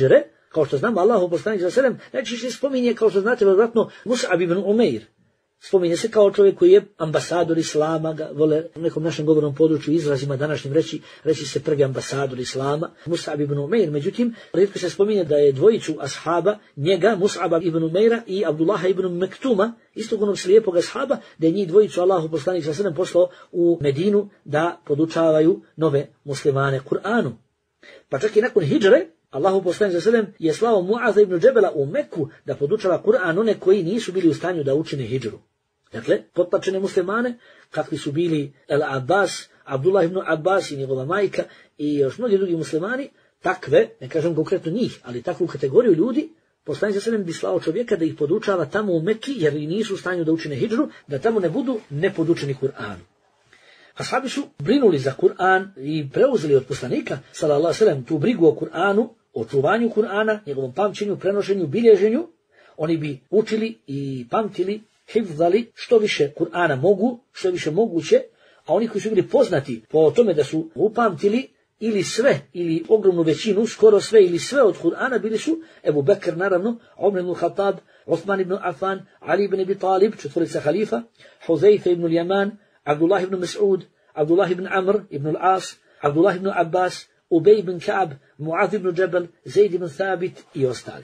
Kao što znamo, Allahu poslanik sallallahu alejhi ve sellem najčešće spominje, kao što znate vjerojatno, Mus'ab ibn Umeir. Spominje se kao čovjek koji je ambasador Islama, ga vole u nekom našem govornom području izrazima današnjim reći, reći se prvi ambasador Islama, Mus'ab ibn Umeir. Međutim, rijetko se spominje da je dvojicu ashaba, njega, Mus'aba ibn Umeira i Abdullaha ibn Mektuma, istog onog slijepog ashaba, da je njih dvojicu Allahu poslanik sallallahu alejhi ve sellem poslao u Medinu da podučavaju nove muslimane Kur'anu. Pa čak i nakon hidžre, Allahu poslanik sallallahu alejhi ve sellem je slao Muaza ibn Džebela u Meku da podučava Kur'an one koji nisu bili u stanju da učine hidžru. Dakle, potplačene muslimane, kakvi su bili El Abbas, Abdullah ibn Abbas i njegova majka i još mnogi drugi muslimani, takve, ne kažem konkretno njih, ali takvu kategoriju ljudi, poslanik sallallahu alejhi ve sellem bi slao čovjeka da ih podučava tamo u Meki, jer nisu u stanju da učine hidžru, da tamo ne budu nepodučeni Kur'anu. Ashabi su brinuli za Kur'an i preuzeli od poslanika sallallahu alejhi ve sellem tu brigu o Kur'anu, o čuvanju Kur'ana, njegovom pamćenju, prenošenju, bilježenju. Oni bi učili i pamtili, hifzali što više Kur'ana mogu, što više moguće, a oni koji su bili poznati po tome da su upamtili ili sve, ili ogromnu većinu, skoro sve ili sve od Kur'ana, bili su Ebu Bekr, naravno, Omer ibn Khattab, Osman ibn Affan, Ali ibn Abi Talib, četvorica halifa, Huzaifa ibn Yaman, Abdullah ibn Mas'ud, Abdullah ibn Amr ibn al-As, Abdullah ibn Abbas, Ubej ibn Ka'b, Mu'adh ibn Džebel, Zaid ibn Thabit i ostali.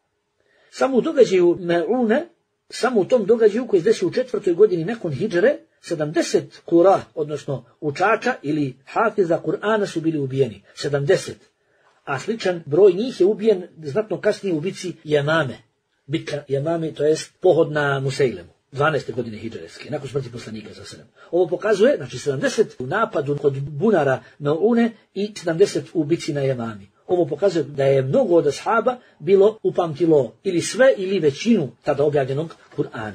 Samo u događaju Me'une, samo u tom događaju koji se desio u četvrtoj godini nakon hidžre, sedamdeset kura, odnosno učača ili hafiza Kur'ana su bili ubijeni. sedamdeset. A sličan broj njih je ubijen znatno kasnije u bici Jamame. Bitka Jamame, to jest pohod na Musejlemu. dvanaeste godine hidžreske, nakon smrti poslanika za sedam. Ovo pokazuje, znači sedamdeset u napadu kod bunara Me'une i sedamdeset u bici na Jamami. Ovo pokazuje da je mnogo od ashaba bilo upamtilo ili sve ili većinu tada objavljenog Kur'ana.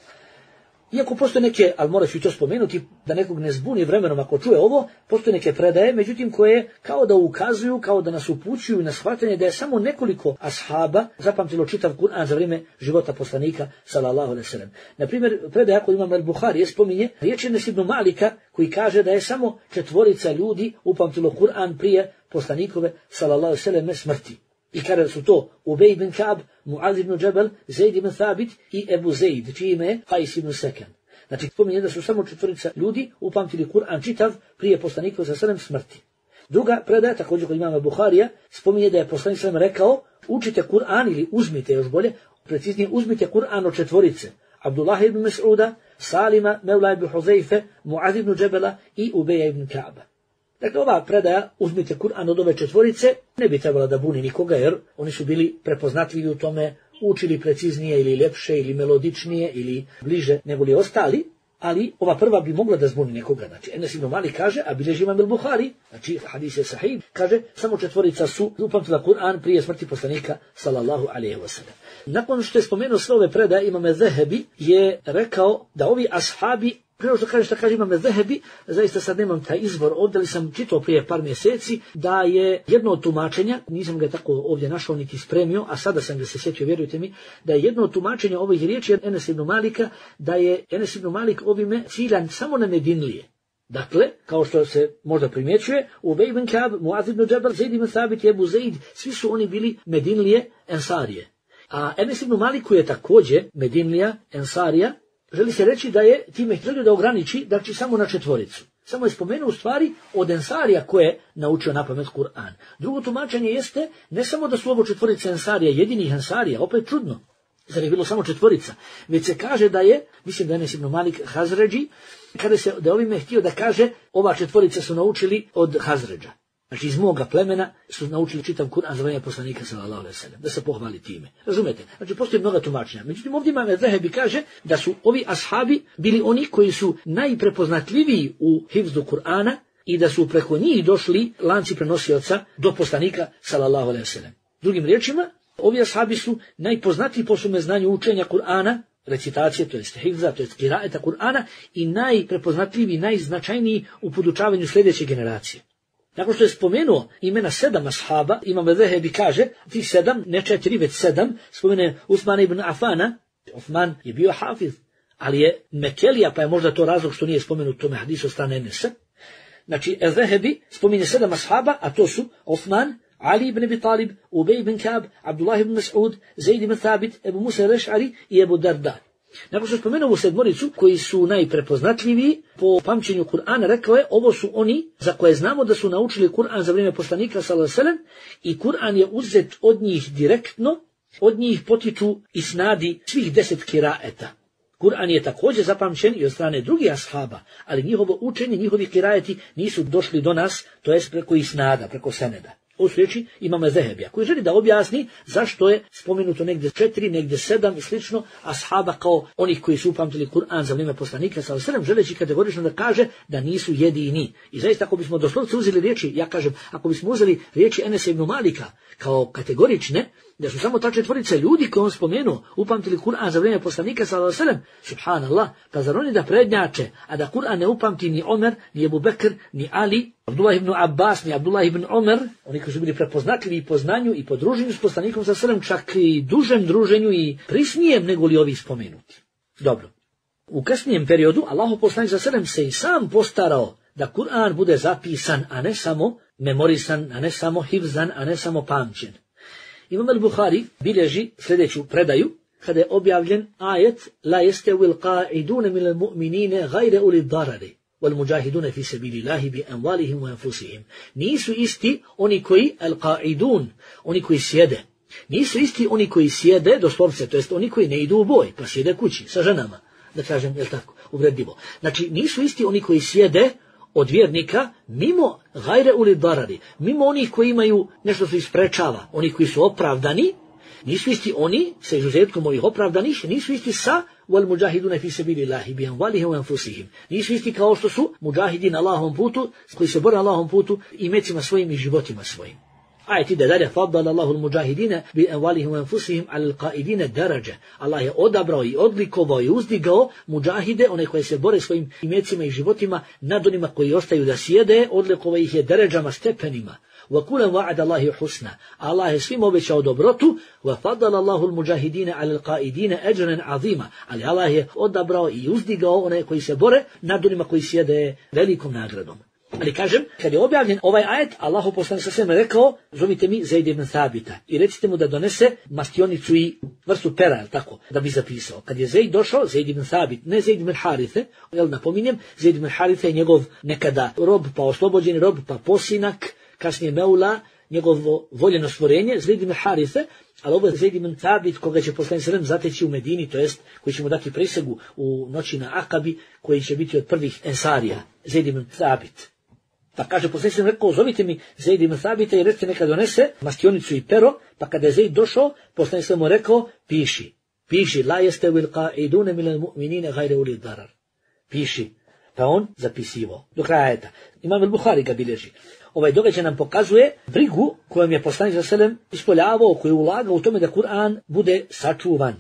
Iako postoje neke, ali morat ću i to spomenuti, da nekog ne zbuni vremenom ako čuje ovo, postoje neke predaje, međutim koje kao da ukazuju, kao da nas upućuju na shvatanje da je samo nekoliko ashaba zapamtilo čitav Kur'an za vrijeme života poslanika sallallahu alejhi ve sellem. Na primjer, predaja koju imam El Buhari spominje riječ Enes ibn Malika koji kaže da je samo četvorica ljudi upamtilo Kur'an prije poslanikove sallallahu alejhi ve sellem smrti. I kada su to Ubej ibn Ka'b, Mu'adh ibn Džebel, Zaid ibn Thabit i Ebu Zaid, čije ime je Qais ibn Sekan. Znači, spominje da su samo četvorica ljudi upamtili Kur'an čitav prije poslanikove sallallahu alejhi ve sellem smrti. Druga predaja, također kod imama Buharija, spominje da je poslanik sallallahu alejhi ve sellem rekao, učite Kur'an ili uzmite još bolje, preciznije uzmite Kur'an od četvorice. Abdullah ibn Mas'uda, Salima, Mevla ibn Huzaife, Mu'adh ibn Džebela i Ubeja ibn Ka'ba. Dakle, ova predaja, uzmite Kur'an od ove četvorice, ne bi trebala da buni nikoga, jer oni su bili prepoznatljivi u tome, učili preciznije ili ljepše ili melodičnije ili bliže nego li ostali, ali ova prva bi mogla da zbuni nekoga. Znači, Enes ibn Malik kaže, a bilježi imam El Buhari, znači hadis je sahih, kaže, samo četvorica su upamtila Kur'an prije smrti poslanika, sallallahu alejhi ve sellem. Nakon što je spomenuo sve ove predaje, imam Zehebi je rekao da ovi ashabi, prije što kaže što kaže imam Zehebi, zaista sad nemam taj izvor, ovdje li sam čitao prije par mjeseci, da je jedno od tumačenja, nisam ga tako ovdje našao niti spremio, a sada sam ga se sjetio, vjerujte mi, da je jedno od tumačenja ovih riječi Enes ibn Malika, da je Enes ibn Malik ovime ciljan samo na Medinlije. Dakle, kao što se možda primjećuje, Ubej ibn Ka'b, Mu'adh ibn Džebel, Zaid ibn Thabit i Ebu Zaid, svi su oni bili Medinlije, Ensarije. A Enes ibn Maliku je također Medinlija, Ensarija. Želi se reći da je time želio da ograniči, znači samo na četvoricu. Samo je spomenuo u stvari od Ensarija koje je naučio na pamet Kur'an. Drugo tumačenje jeste ne samo da su ovo četvorice Ensarija, jedinih Ensarija, opet čudno, zar je bilo samo četvorica, već se kaže da je, mislim da je Enes ibn Malik Hazređi, kada se da ovime htio da kaže ova četvorica su naučili od Hazređa. Znači iz moga plemena su naučili čitav Kur'an za vrijeme poslanika sallallahu alejhi ve sellem, da se pohvali time. Razumete? Znači postoji mnoga tumačenja. Međutim ovdje imam Zehebi kaže da su ovi ashabi bili oni koji su najprepoznatljiviji u hifzu Kur'ana i da su preko njih došli lanci prenosioca do poslanika sallallahu alejhi ve sellem. Drugim riječima, ovi ashabi su najpoznatiji po svome znanju učenja Kur'ana, recitacije, to jest hifza, to jest kiraeta Kur'ana i najprepoznatljiviji, najznačajniji u podučavanju sljedeće generacije. Nakon što je spomenuo imena sedam ashaba, imam Zehebi kaže, ti sedam, ne četiri, već sedam, spomene Usmana ibn Afana. Osman je bio hafiz, ali je Mekelija, pa je možda to razlog što nije spomenut tome hadisu od strane Enesa. Znači, Zehebi spominje sedam ashaba, a to su Osman, Ali ibn Abi Talib, Ubej ibn Ka'b, Abdullah ibn Mas'ud, Zaid ibn Thabit, Ebu Musa al-Eš'ari i Ebu Darda. Nakon što spomenuo ovu sedmoricu koji su najprepoznatljiviji po pamćenju Kur'ana, rekao je ovo su oni za koje znamo da su naučili Kur'an za vrijeme poslanika sallallahu alejhi ve sellem i Kur'an je uzet od njih direktno, od njih potiču isnadi svih deset kiraeta. Kur'an je također zapamćen i od strane drugih ashaba, ali njihovo učenje, njihovi kirajeti nisu došli do nas, to jest preko isnada, preko seneda. Ovo su riječi imama Zehebija, koji želi da objasni zašto je spomenuto negdje četiri, negdje sedam i slično ashaba kao onih koji su upamtili Kur'an za vrijeme poslanika sallallahu alejhi ve sellem, želeći kategorično da kaže da nisu jedini. I zaista ako bismo doslovce uzeli riječi, ja kažem, ako bismo uzeli riječi Enesa ibn Malika kao kategorične, da su samo ta četvorica ljudi koje on spomenuo upamtili Kur'an za vrijeme poslanika sallallahu alejhi ve sellem, subhanallah, pa zar oni da prednjače, a da Kur'an ne upamti ni Omer, ni Ebu Bekr, ni Ali, Abdullah ibn Abbas, ni Abdullah ibn Omer, oni koji su bili prepoznatljivi i po znanju i po druženju s poslanikom sallallahu alejhi ve sellem, čak i dužem druženju i prisnijem nego li ovi spomenuti. Dobro. U kasnijem periodu Allahov poslanik sallallahu alejhi ve sellem se i sam postarao da Kur'an bude zapisan, a ne samo memorisan, a ne samo hivzan, a ne samo pamćen. Imam al-Buhari bilježi sljedeću predaju, kada je objavljen ajet La yastawil qa'iduna minal mu'minina ghayra ulil darari wal mujahiduna fi sabilillahi bi amwalihim wa anfusihim. Nisu isti oni koji al-qa'idun, oni koji sjede. Nisu isti oni koji sjede, doslovce, to jest oni koji ne idu u boj, pa sjede kući sa ženama, da kažem, jel tako, uvredljivo. Znači, nisu isti oni koji sjede od vjernika mimo gajre uli darari, mimo onih koji imaju nešto što ih sprečava, oni koji su opravdani, nisu isti oni, sa izuzetkom ovih opravdanih, nisu isti sa wal mujahiduna fi sabilillahi bi amwalihim wa anfusihim. Nisu isti kao što su mujahidi na Allahovom putu, koji se bore na Allahovom putu i mecima svojim i životima svojim. Ajet ide dalje, faddala Allahu al-mujahidina bi amwalihim wa anfusihim ala al-qa'idina daraja. Allah je odabrao i odlikovao i uzdigao mujahide, one koje se bore svojim imecima i životima, nad onima koji ostaju da sjede, odlikovao ih je deređama, stepenima. Wa kulan wa'ada Allahi husna. Allah je svim obećao dobrotu, wa faddala Allahu al-mujahidina ala al-qa'idina ajran 'azima. Ali Allah je odabrao i uzdigao one koji se bore nad onima koji sjede velikom nagradom. Ali kažem, kad je objavljen ovaj ajet, Allahu poslanik sallallahu alejhi ve sellem rekao, zovite mi Zaid ibn Thabita i recite mu da donese mastionicu i vrstu pera, jel tako, da bi zapisao. Kad je Zaid došao, Zaid ibn Thabit, ne Zaid ibn Harithe, jel napominjem, Zaid ibn Harithe je njegov nekada rob, pa oslobođeni rob, pa posinak, kasnije Meula, njegovo voljeno stvorenje, Zaid ibn Harithe, ali ovo je Zaid ibn Thabit koga će poslanik sallallahu alejhi ve sellem zateći u Medini, to jest koji će mu dati prisegu u noći na Akabi, koji će biti od prvih ensarija, Zaid ibn Thabit. Pa kaže, poslanik sam rekao, zovite mi Zaid ibn Thabita i recite neka donese mastionicu i pero, pa kada je Zaid došao, poslanik sam mu rekao, piši, piši, la yastawil qa'iduna minal mu'minina ghayra ulil darar. Piši. Pa on zapisivao. Do kraja ajeta. Imam al-Buhari ga bilježi. Ovaj događaj nam pokazuje brigu kojom je poslanik sallallahu alejhi ve sellem ispoljavao, koji je ulagao u tome da Kur'an bude sačuvan.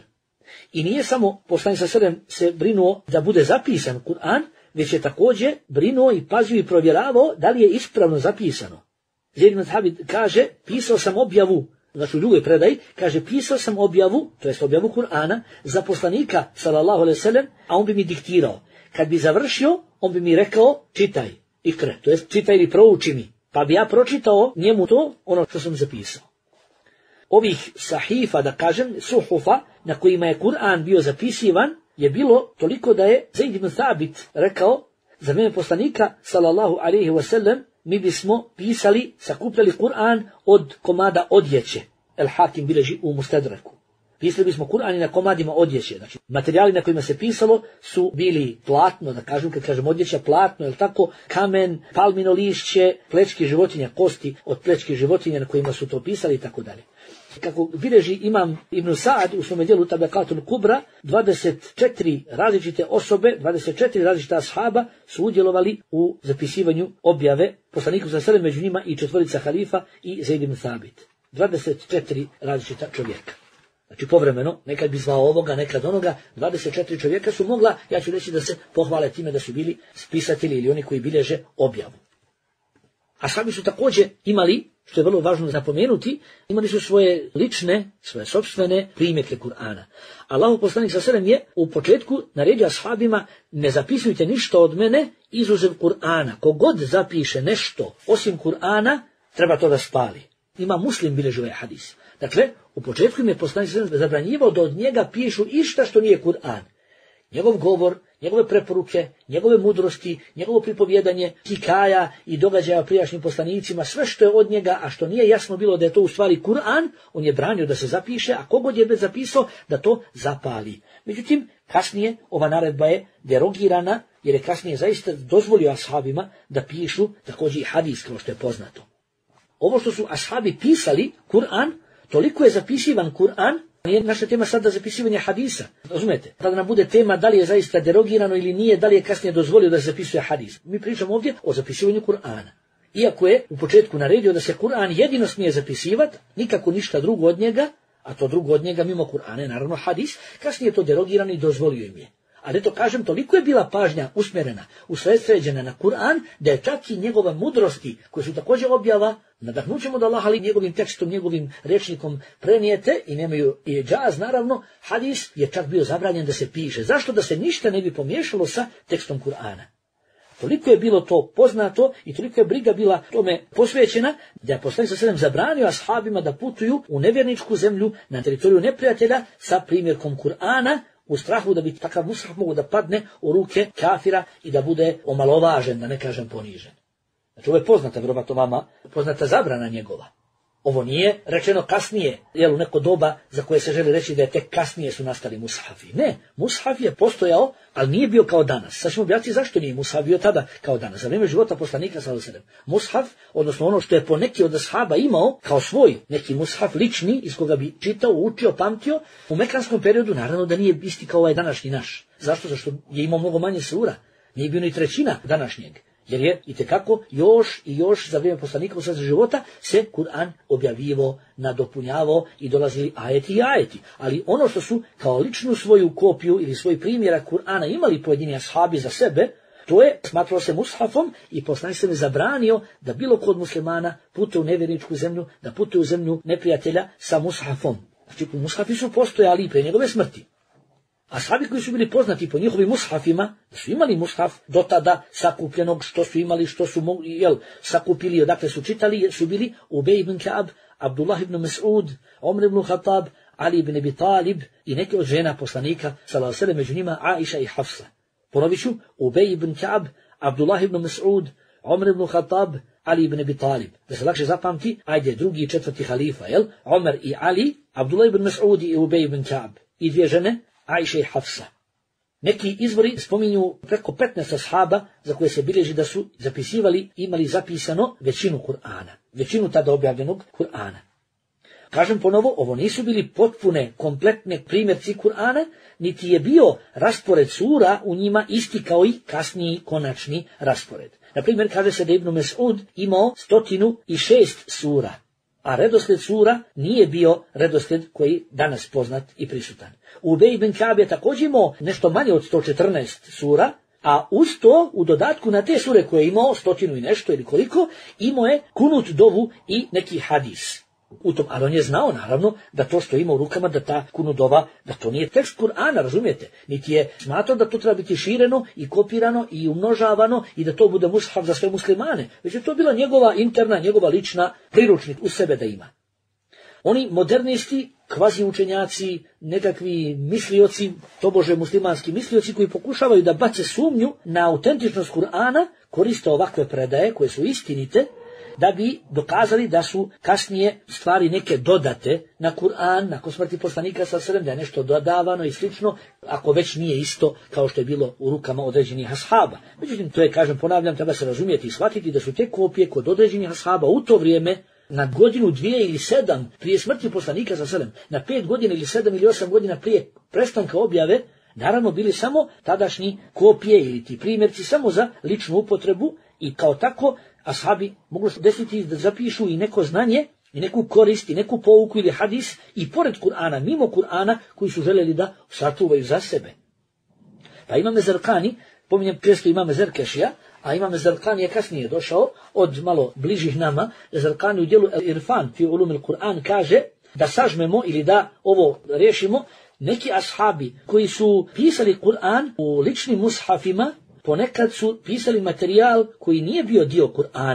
I nije samo poslanik sallallahu alejhi ve sellem se brinuo da bude zapisan Kur'an, već je također brinuo i pazio i provjeravao da li je ispravno zapisano. Zaid ibn Thabit kaže, pisao sam objavu, znači u drugoj predaji, kaže, pisao sam objavu, to jest objavu Kur'ana, za poslanika, sallallahu alejhi ve sellem, a on bi mi diktirao. Kad bi završio, on bi mi rekao, čitaj, ikre, to jest čitaj ili prouči mi. Pa bi ja pročitao njemu to, ono što sam zapisao. Ovih sahifa, da kažem, suhufa, na kojima je Kur'an bio zapisivan, je bilo toliko da je Zaid ibn Thabit rekao, za vrijeme poslanika, sallallahu alejhi ve sellem, mi bismo pisali, sakupljali Kur'an od komada odjeće. El Hakim bilježi u Mustadraku. Pisali bismo Kur'an na komadima odjeće. Znači, materijali na kojima se pisalo su bili platno, da kažem, kad kažem odjeća, platno, jel tako, kamen, palmino lišće, plečke životinja, kosti od plečke životinja na kojima su to pisali i tako dalje. Kako bilježi imam Ibn Sa'ad u svome dijelu Tabakatul Kubra, dvadeset četiri različite osobe, dvadeset četiri različita ashaba su udjelovali u zapisivanju objave poslaniku sallallahu alejhi ve sellem, među njima i četvorica halifa i Zaid ibn Thabit. dvadeset četiri različita čovjeka. Znači povremeno, nekad bi zvao ovoga, nekad onoga, dvadeset četiri čovjeka su mogla, ja ću reći da se pohvale time da su bili spisatelji ili oni koji bilježe objavu. A sami su također imali, što je vrlo važno napomenuti, imali su svoje lične, svoje sopstvene primjetke Kur'ana. Allahu poslanik sallallahu alejhi ve sellem je u početku naredio ashabima, ne zapisujte ništa od mene izuzev Kur'ana. Kogod zapiše nešto osim Kur'ana, treba to da spali. ima Muslim bilježi ovaj hadis. Dakle, u početku im je poslanik zabranjivao da od njega pišu išta što nije Kur'an. Njegov govor, njegove preporuke, njegove mudrosti, njegovo pripovjedanje, hikaja i događaja prijašnjim poslanicima, sve što je od njega, a što nije jasno bilo da je to u stvari Kur'an, on je branio da se zapiše, a kogod je bez zapisao, da to zapali. Međutim, kasnije ova naredba je derogirana, jer je kasnije zaista dozvolio ashabima da pišu također i hadis, kao što je poznato. Ovo što su ashabi pisali, Kur'an, toliko je zapisivan Kur'an, nije naša tema sada zapisivanje hadisa. Razumete? Kada nam bude tema da li je zaista derogirano ili nije, da li je kasnije dozvolio da se zapisuje hadis. Mi pričamo ovdje o zapisivanju Kur'ana. Iako je u početku naredio da se Kur'an jedino smije zapisivati, nikako ništa drugo od njega, a to drugo od njega mimo Kur'ana je naravno hadis, kasnije je to derogirano i dozvolio im je. Ali to kažem, toliko je bila pažnja usmjerena, usredsređena na Kur'an, da je čak i njegove mudrosti, koje su također objava, nadahnut ćemo da Allah, ali njegovim tekstom, njegovim rečnikom prenijete i nemaju i džaz, naravno, hadis je čak bio zabranjen da se piše. Zašto? Da se ništa ne bi pomiješalo sa tekstom Kur'ana. Toliko je bilo to poznato i toliko je briga bila tome posvećena, da je poslanik sallallahu alejhi ve sellem zabranio ashabima da putuju u nevjerničku zemlju na teritoriju neprijatelja sa primjerkom Kur'ana, u strahu da bi takav mushaf mogu da padne u ruke kafira i da bude omalovažen, da ne kažem ponižen. Znači ovo je poznata, vjerovatno vama, poznata zabrana njegova. Ovo nije rečeno kasnije, jel u neko doba za koje se želi reći da je tek kasnije su nastali mushafi. Ne, mushaf je postojao, ali nije bio kao danas. Sad ćemo objasniti zašto nije mushaf bio tada kao danas. Za vrijeme života poslanika sallallahu alejhi ve sellem. Mushaf, odnosno ono što je po neki od ashaba imao kao svoj neki mushaf lični, iz koga bi čitao, učio, pamtio, u mekanskom periodu naravno da nije isti kao ovaj današnji naš. Zašto? Zašto je imao mnogo manje sura. Nije bio ni trećina današnjeg. Jer je itekako još i još za vrijeme poslanika u srednjeg života se Kur'an objavivao, nadopunjavao i dolazili ajeti i ajeti. Ali ono što su kao ličnu svoju kopiju ili svoj primjerak Kur'ana imali pojedini ashabi za sebe, to je smatralo se mushafom i poslanik se ne zabranio da bilo kod muslimana putuje u nevjerničku zemlju, da putuje u zemlju neprijatelja sa mushafom. Znači, mushafi su postojali pre njegove smrti. Ashabi koji su bili poznati po njihovim mushafima, da su imali mushaf do tada sakupljenog, što su imali, što su mogli, jel, sakupili, odakle su čitali, su bili Ubej ibn Ka'ab, Abdullah ibn Mas'ud, Omr ibn Khattab, Ali ibn Abi Talib i neke od žena poslanika, sallallahu alejhi ve sellem, među njima Aisha i Hafsa. Ponovit ću, Ubej ibn Ka'ab, Abdullah ibn Mas'ud, Omr ibn Khattab, Ali ibn Abi Talib. Da se lakše zapamti, ajde, drugi i četvrti halifa, jel? Omer i Ali, Abdullah ibn Mas'ud i Ubej ibn Ka'ab. I dvije žene, Aisha i Hafsa. Neki izvori spominju preko petnaest ashaba za koje se bilježi da su zapisivali, imali zapisano većinu Kur'ana. Većinu tada objavljenog Kur'ana. Kažem ponovo, ovo nisu bili potpune, kompletne primjerci Kur'ana, niti je bio raspored sura u njima isti kao i kasniji konačni raspored. Na primjer, kaže se da Ibn Mes'ud imao stotinu i šest sura, a redosled sura nije bio redosled koji danas poznat i prisutan. Ubej ibn Ka'ab je također imao nešto manje od sto četrnaest sura, a uz to, u dodatku na te sure koje je imao, stotinu i nešto ili koliko, imao je kunut dovu i neki hadis. U tom, ali on je znao, naravno, da to što ima u rukama, da ta kunut dova, da to nije tekst Kur'ana, razumijete? Niti je smatrao da to treba biti šireno i kopirano i umnožavano i da to bude mushaf za sve muslimane. Već je to bila njegova interna, njegova lična priručnik u sebe da ima. Oni modernisti, kvazi učenjaci, nekakvi mislioci, tobože muslimanski mislioci koji pokušavaju da bace sumnju na autentičnost Kur'ana, koriste ovakve predaje koje su istinite, da bi dokazali da su kasnije stvari neke dodate na Kur'an, nakon smrti poslanika sallallahu alejhi ve sellem, da je nešto dodavano i slično, ako već nije isto kao što je bilo u rukama određenih ashaba. Međutim, to je, kažem, ponavljam, treba se razumjeti i shvatiti da su te kopije kod određenih ashaba u to vrijeme, na godinu, dvije ili sedam prije smrti poslanika sallallahu alejhi ve sellem, na pet godina ili sedam ili osam godina prije prestanka objave, naravno bili samo tadašnji kopije ili ti primjerci samo za ličnu upotrebu i kao tako ashabi mogu se desiti da zapišu i neko znanje, i neku korist, i neku pouku ili hadis, i pored Kur'ana, mimo Kur'ana, koji su željeli da sačuvaju za sebe. Pa Imam Zarkani, pominjem često Imam Zerkešija, a Imam Zarkani je kasnije došao, od malo bližih nama, Zarkani u dijelu Irfan, fi ulumil Kur'an, kaže da sažmemo ili da ovo riješimo, neki ashabi koji su pisali Kur'an u ličnim mushafima, ponekad su pisali materijal koji nije bio dio Kur'ana.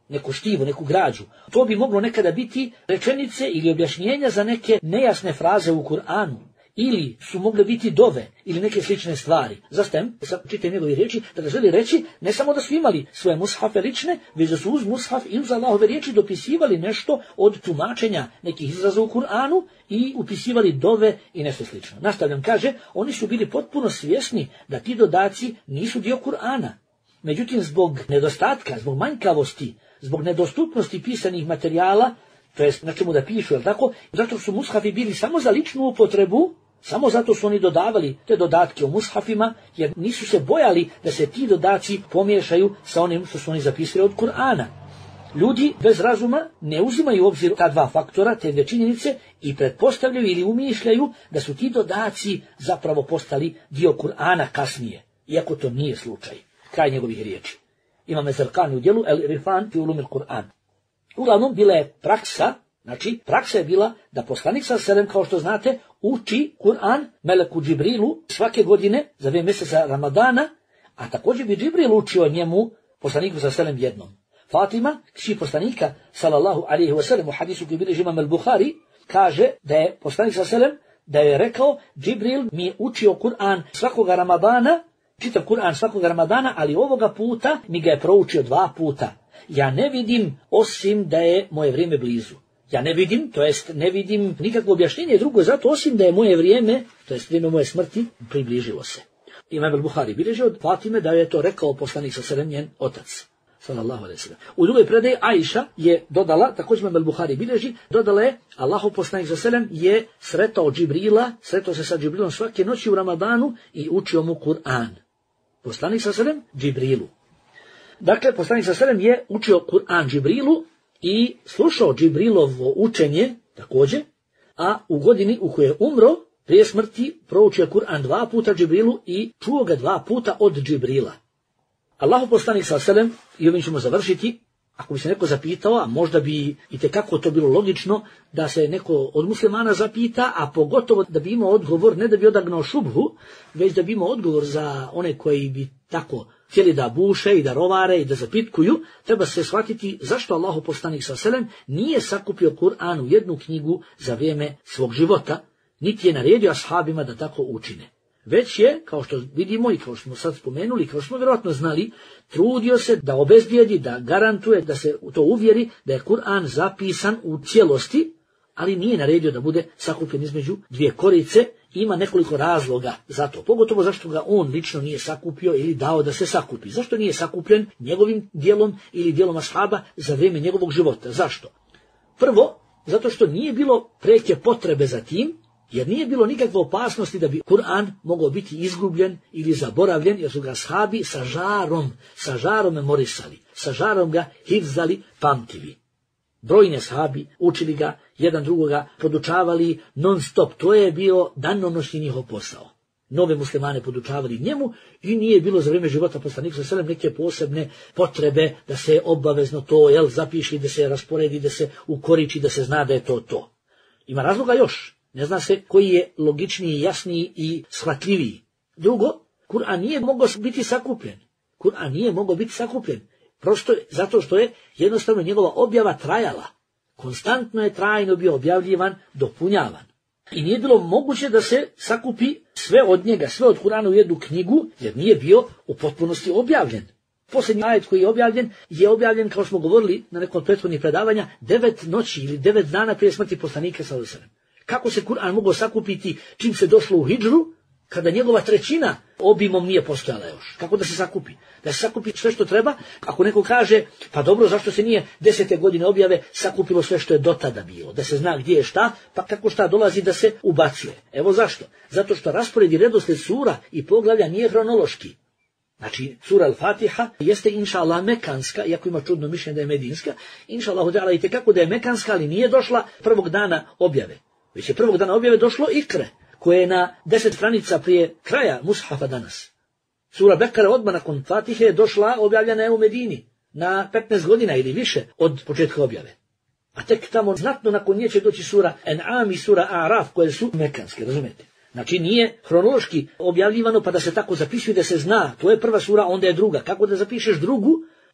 neku štivu, neku građu. To bi moglo nekada biti rečenice ili objašnjenja za neke nejasne fraze u Kur'anu. Ili su mogle biti dove ili neke slične stvari. Zastajem, sad čitam njegove riječi, da ga želi reći ne samo da su imali svoje mushafe lične, već da su uz mushaf i uz Allahove riječi dopisivali nešto od tumačenja nekih izraza u Kur'anu i upisivali dove i nešto slično. Nastavljam, kaže, oni su bili potpuno svjesni da ti dodaci nisu dio Kur'ana. Međutim, zbog nedostatka, zbog manjkavosti, zbog nedostupnosti pisanih materijala, to jest na čemu da pišu, jel tako, zato su mushafi bili samo za ličnu upotrebu, samo zato su oni dodavali te dodatke o mushafima, jer nisu se bojali da se ti dodaci pomiješaju sa onim što su oni zapisali od Kur'ana. Ljudi bez razuma ne uzimaju u obzir ta dva faktora, te dvije činjenice i pretpostavljaju ili umišljaju da su ti dodaci zapravo postali dio Kur'ana kasnije, iako to nije slučaj. Kraj njegovih riječi. Imam Zarkani u djelu El Rifan fi ulumil Kur'an. Uglavnom, bila je praksa, znači praksa je bila da poslanik sallallahu alejhi ve sellem, kao što znate, uči Kur'an Meleku Džibrilu svake godine za vrijeme mjeseca Ramadana, a također bi Džibril učio njemu, poslaniku sallallahu alejhi ve sellem, jednom. Fatima, kći poslanika sallallahu alejhi ve sellem, u hadisu koji bilježi Imam al-Buhari, kaže da je poslanik sallallahu alejhi ve sellem da je rekao: Džibril mi je učio Kur'an svakoga Ramadana, čitav Kur'an svakoga Ramadana, ali ovoga puta mi ga je proučio dva puta. Ja ne vidim osim da je moje vrijeme blizu. Ja ne vidim, to jest ne vidim nikakvo objašnjenje drugo zato osim da je moje vrijeme, to jest vrijeme moje smrti, približilo se. Imam al-Buhari bilježi od Fatime da je to rekao poslanik sallallahu alejhi ve sellem, njen otac. Sallallahu alejhi ve sellem. U drugoj predaji Ajša je dodala, također Imam al-Buhari bilježi, dodala je: Allahov poslanik sallallahu alejhi ve sellem je sretao Džibrila, sretao se sa Džibrilom svake noći u Ramadanu i učio mu Kur'an. Poslanik sallallahu alejhi ve sellem Džibrilu. Dakle, poslanik sallallahu alejhi ve sellem je učio Kur'an Džibrilu i slušao Džibrilovo učenje također, a u godini u kojoj je umro, prije smrti, proučio Kur'an dva puta Džibrilu i čuo ga dva puta od Džibrila. Allahov poslanik sallallahu alejhi ve sellem, i ovim ćemo završiti, ako bi se neko zapitao, a možda bi i tekako to bilo logično da se neko od muslimana zapita, a pogotovo da bi imao odgovor, ne da bi odagnao šubhu, već da bi imao odgovor za one koji bi tako htjeli da buše i da rovare i da zapitkuju, treba se shvatiti zašto Allahov poslanik sallallahu alejhi ve sellem nije sakupio Kur'an u jednu knjigu za vrijeme svog života, niti je naredio ashabima da tako učine. Već je, kao što vidimo i kao što smo sad spomenuli, kao što smo vjerojatno znali, trudio se da obezbijedi, da garantuje, da se to uvjeri da je Kur'an zapisan u cijelosti, ali nije naredio da bude sakupljen između dvije korice. Ima nekoliko razloga za to, pogotovo zašto ga on lično nije sakupio ili dao da se sakupi. Zašto nije sakupljen njegovim dijelom ili dijelom ashaba za vrijeme njegovog života? Zašto? Prvo, zato što nije bilo preke potrebe za tim, jer nije bilo nikakve opasnosti da bi Kur'an mogao biti izgubljen ili zaboravljen, jer su ga ashabi sa žarom, sa žarom memorisali, sa žarom ga hifzali, pamtili. Brojni ashabi učili ga, jedan drugoga podučavali non stop, to je bio danonoćni njihov posao. Nove muslimane podučavali njemu i nije bilo za vrijeme života poslanika sallallahu alejhi ve sellem neke posebne potrebe da se obavezno to jel, zapiši, da se rasporedi, da se ukoriči, da se zna da je to to. Ima razloga još. Ne zna se koji je logičniji, jasniji i shvatljiviji. Drugo, Kur'an nije mogao biti sakupljen. Kur'an nije mogao biti sakupljen. Prosto zato što je jednostavno njegova objava trajala. Konstantno je trajno bio objavljivan, dopunjavan. I nije bilo moguće da se sakupi sve od njega, sve od Kur'ana u jednu knjigu, jer nije bio u potpunosti objavljen. Posljednji ajet koji je objavljen, je objavljen, kao smo govorili na nekom od prethodnih predavanja, devet noći ili devet dana prije smrti poslanika sallallahu alejhi ve sellem. Kako se Kur'an mogao sakupiti čim se došlo u hidžru, kada njegova trećina obimom nije postojala još? Kako da se sakupi? Da se sakupi sve što treba? Ako neko kaže, pa dobro, zašto se nije desete godine objave sakupilo sve što je do tada bilo? Da se zna gdje je šta, pa kako šta dolazi da se ubacuje? Evo zašto? Zato što raspored i redoslijed sura i poglavlja nije hronološki. Znači, sura Al-Fatiha jeste inša Allah mekanska, iako ima čudno mišljenje da je medinska, inša Allah udjela i tekako da je mekanska, ali nije došla prvog dana objave. Već je prvog dana objave došlo Ikre, koje je na deset stranica prije kraja mushafa danas. Sura Bekara odmah nakon Fatihe je došla, objavljena je u Medini, na petnaest godina ili više od početka objave. A tek tamo znatno nakon nje će doći sura En'am i sura A'raf, koje su mekanske, razumijete? Znači nije hronološki objavljivano pa da se tako zapisuje da se zna, to je prva sura, onda je druga. Kako da zapišeš drugu,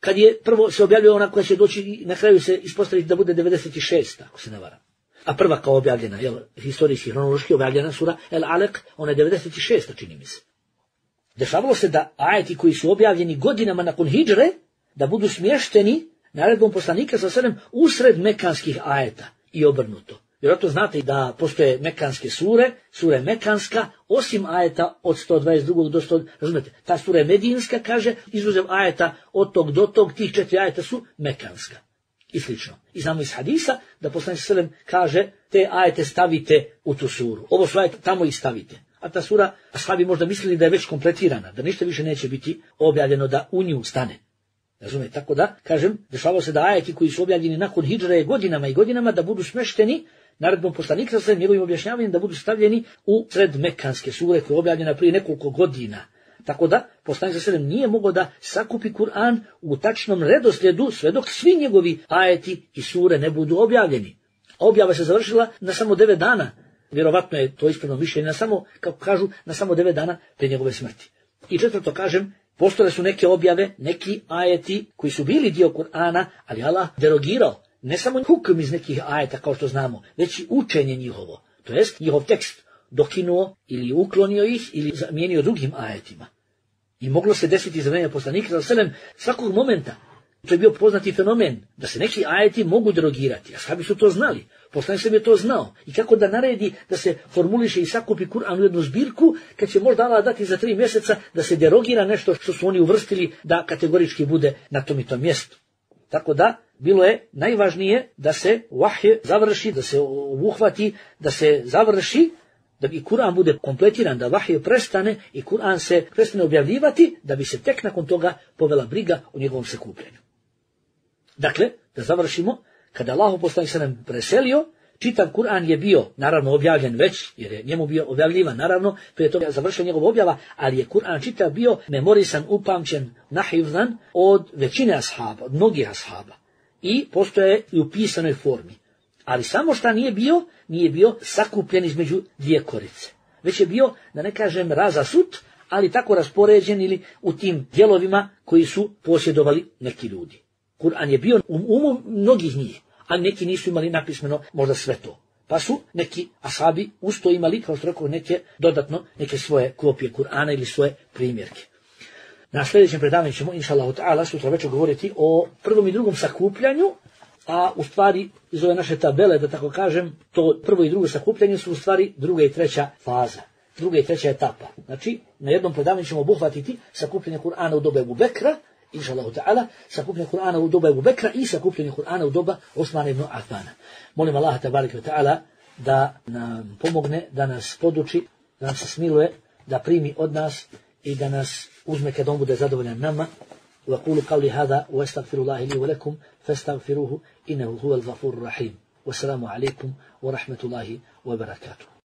kad je prvo se objavljuje ona koja će doći i na kraju se ispostaviti da bude devedeset šest, ako se ne varam. A prva kao objavljena, jel, historijski, hronološki objavljena sura El Alek, ona je devedeset šest, čini mi se. Dešavalo se da ajeti koji su objavljeni godinama nakon hidžre, da budu smješteni naredbom poslanika sa sedam usred mekanskih ajeta i obrnuto. Vjerojatno znate da postoje mekanske sure, sura je mekanska, osim ajeta od sto dvadeset dva do sto, razumete, ta sura je medinska, kaže, izuzev ajeta od tog do tog, tih četiri ajeta su mekanska. I slično. I znamo iz hadisa da poslanik sallallahu alejhi ve sellem kaže te ajete stavite u tu suru. Ovo su ajete, tamo ih stavite. A ta sura, ashabi možda mislili da je već kompletirana, da ništa više neće biti objavljeno da u nju stane. Razumete? Tako da, kažem, dešavalo se da ajeti koji su objavljeni nakon hidžre godinama i godinama da budu smešteni naredbom poslanika sallallahu alejhi ve sellem, njegovim objašnjavanjem da budu stavljeni u sred mekanske sure koja je objavljena prije nekoliko godina. Tako da, poslanik sallallahu alejhi ve sellem nije mogao da sakupi Kur'an u tačnom redoslijedu sve dok svi njegovi ajeti i sure ne budu objavljeni. Objava se završila na samo devet dana. Vjerovatno je to ispravno mišljenje, na samo, kako kažu, na samo devet dana prije njegove smrti. I četvrto kažem, postojale su neke objave, neki ajeti koji su bili dio Kur'ana, ali Allah derogirao. Ne samo hukm iz nekih ajeta kao što znamo, već i učenje njihovo. To jest njihov tekst dokinuo ili uklonio ih ili zamijenio drugim ajetima. I moglo se desiti za vrijeme poslanika sallallahu alejhi ve sellem svakog momenta. To je bio poznati fenomen, da se neki ajeti mogu derogirati, a sahabi su to znali. Poslanik sallallahu alejhi ve sellem je to znao. I kako da naredi da se formuliše i sakupi Kur'an u jednu zbirku, kad će možda Allah dati za tri mjeseca da se derogira nešto što su oni uvrstili da kategorički bude na tom i tom mjestu. Tako da, bilo je najvažnije da se vahje završi, da se uhvati, da se završi, da i Kur'an bude kompletiran, da vahje prestane i Kur'an se prestane objavljivati, da bi se tek nakon toga povela briga o njegovom sakupljenju. Dakle, da završimo, kada Allahu poslanik sallallahu alejhi ve sellem preselio, čitav Kur'an je bio, naravno, objavljen već, jer je njemu bio objavljivan, naravno, prije toga završio njegov objava, ali je Kur'an čitav bio memorisan, upamćen, nahifzan od većine ashaba, od mnogih ashaba. I postoje i u pisanoj formi. Ali samo šta nije bio, nije bio sakupljen između dvije korice. Već je bio, da ne kažem razasut, ali tako raspoređen ili u tim dijelovima koji su posjedovali neki ljudi. Kur'an je bio u umu mnogih njih, a neki nisu imali napismeno možda sve to. Pa su neki ashabi usto imali, kao što rekao, neke dodatno, neke svoje kopije Kur'ana ili svoje primjerke. Na sljedećem predavanju ćemo, inša Allahu ta'ala, sutra večer govoriti o prvom i drugom sakupljanju, a u stvari iz ove naše tabele, da tako kažem, to prvo i drugo sakupljanje su u stvari druga i treća faza, druga i treća etapa. Znači, na jednom predavanju ćemo obuhvatiti sakupljanje Kur'ana u doba Ebu Bekra, inša Allahu ta'ala, sakupljanje Kur'ana u doba Ebu Bekra i sakupljanje Kur'ana u doba Osmana ibn Affana. Molim Allaha tabaraka wa ta'ala da nam pomogne, da nas poduči, da nam se smiluje, da primi od nas i da nas uzme kad on bude zadovoljan nama. وأقول قولي هذا وأستغفر الله لي ولكم فاستغفروه إنه هو الغفور الرحيم والسلام عليكم ورحمة الله وبركاته.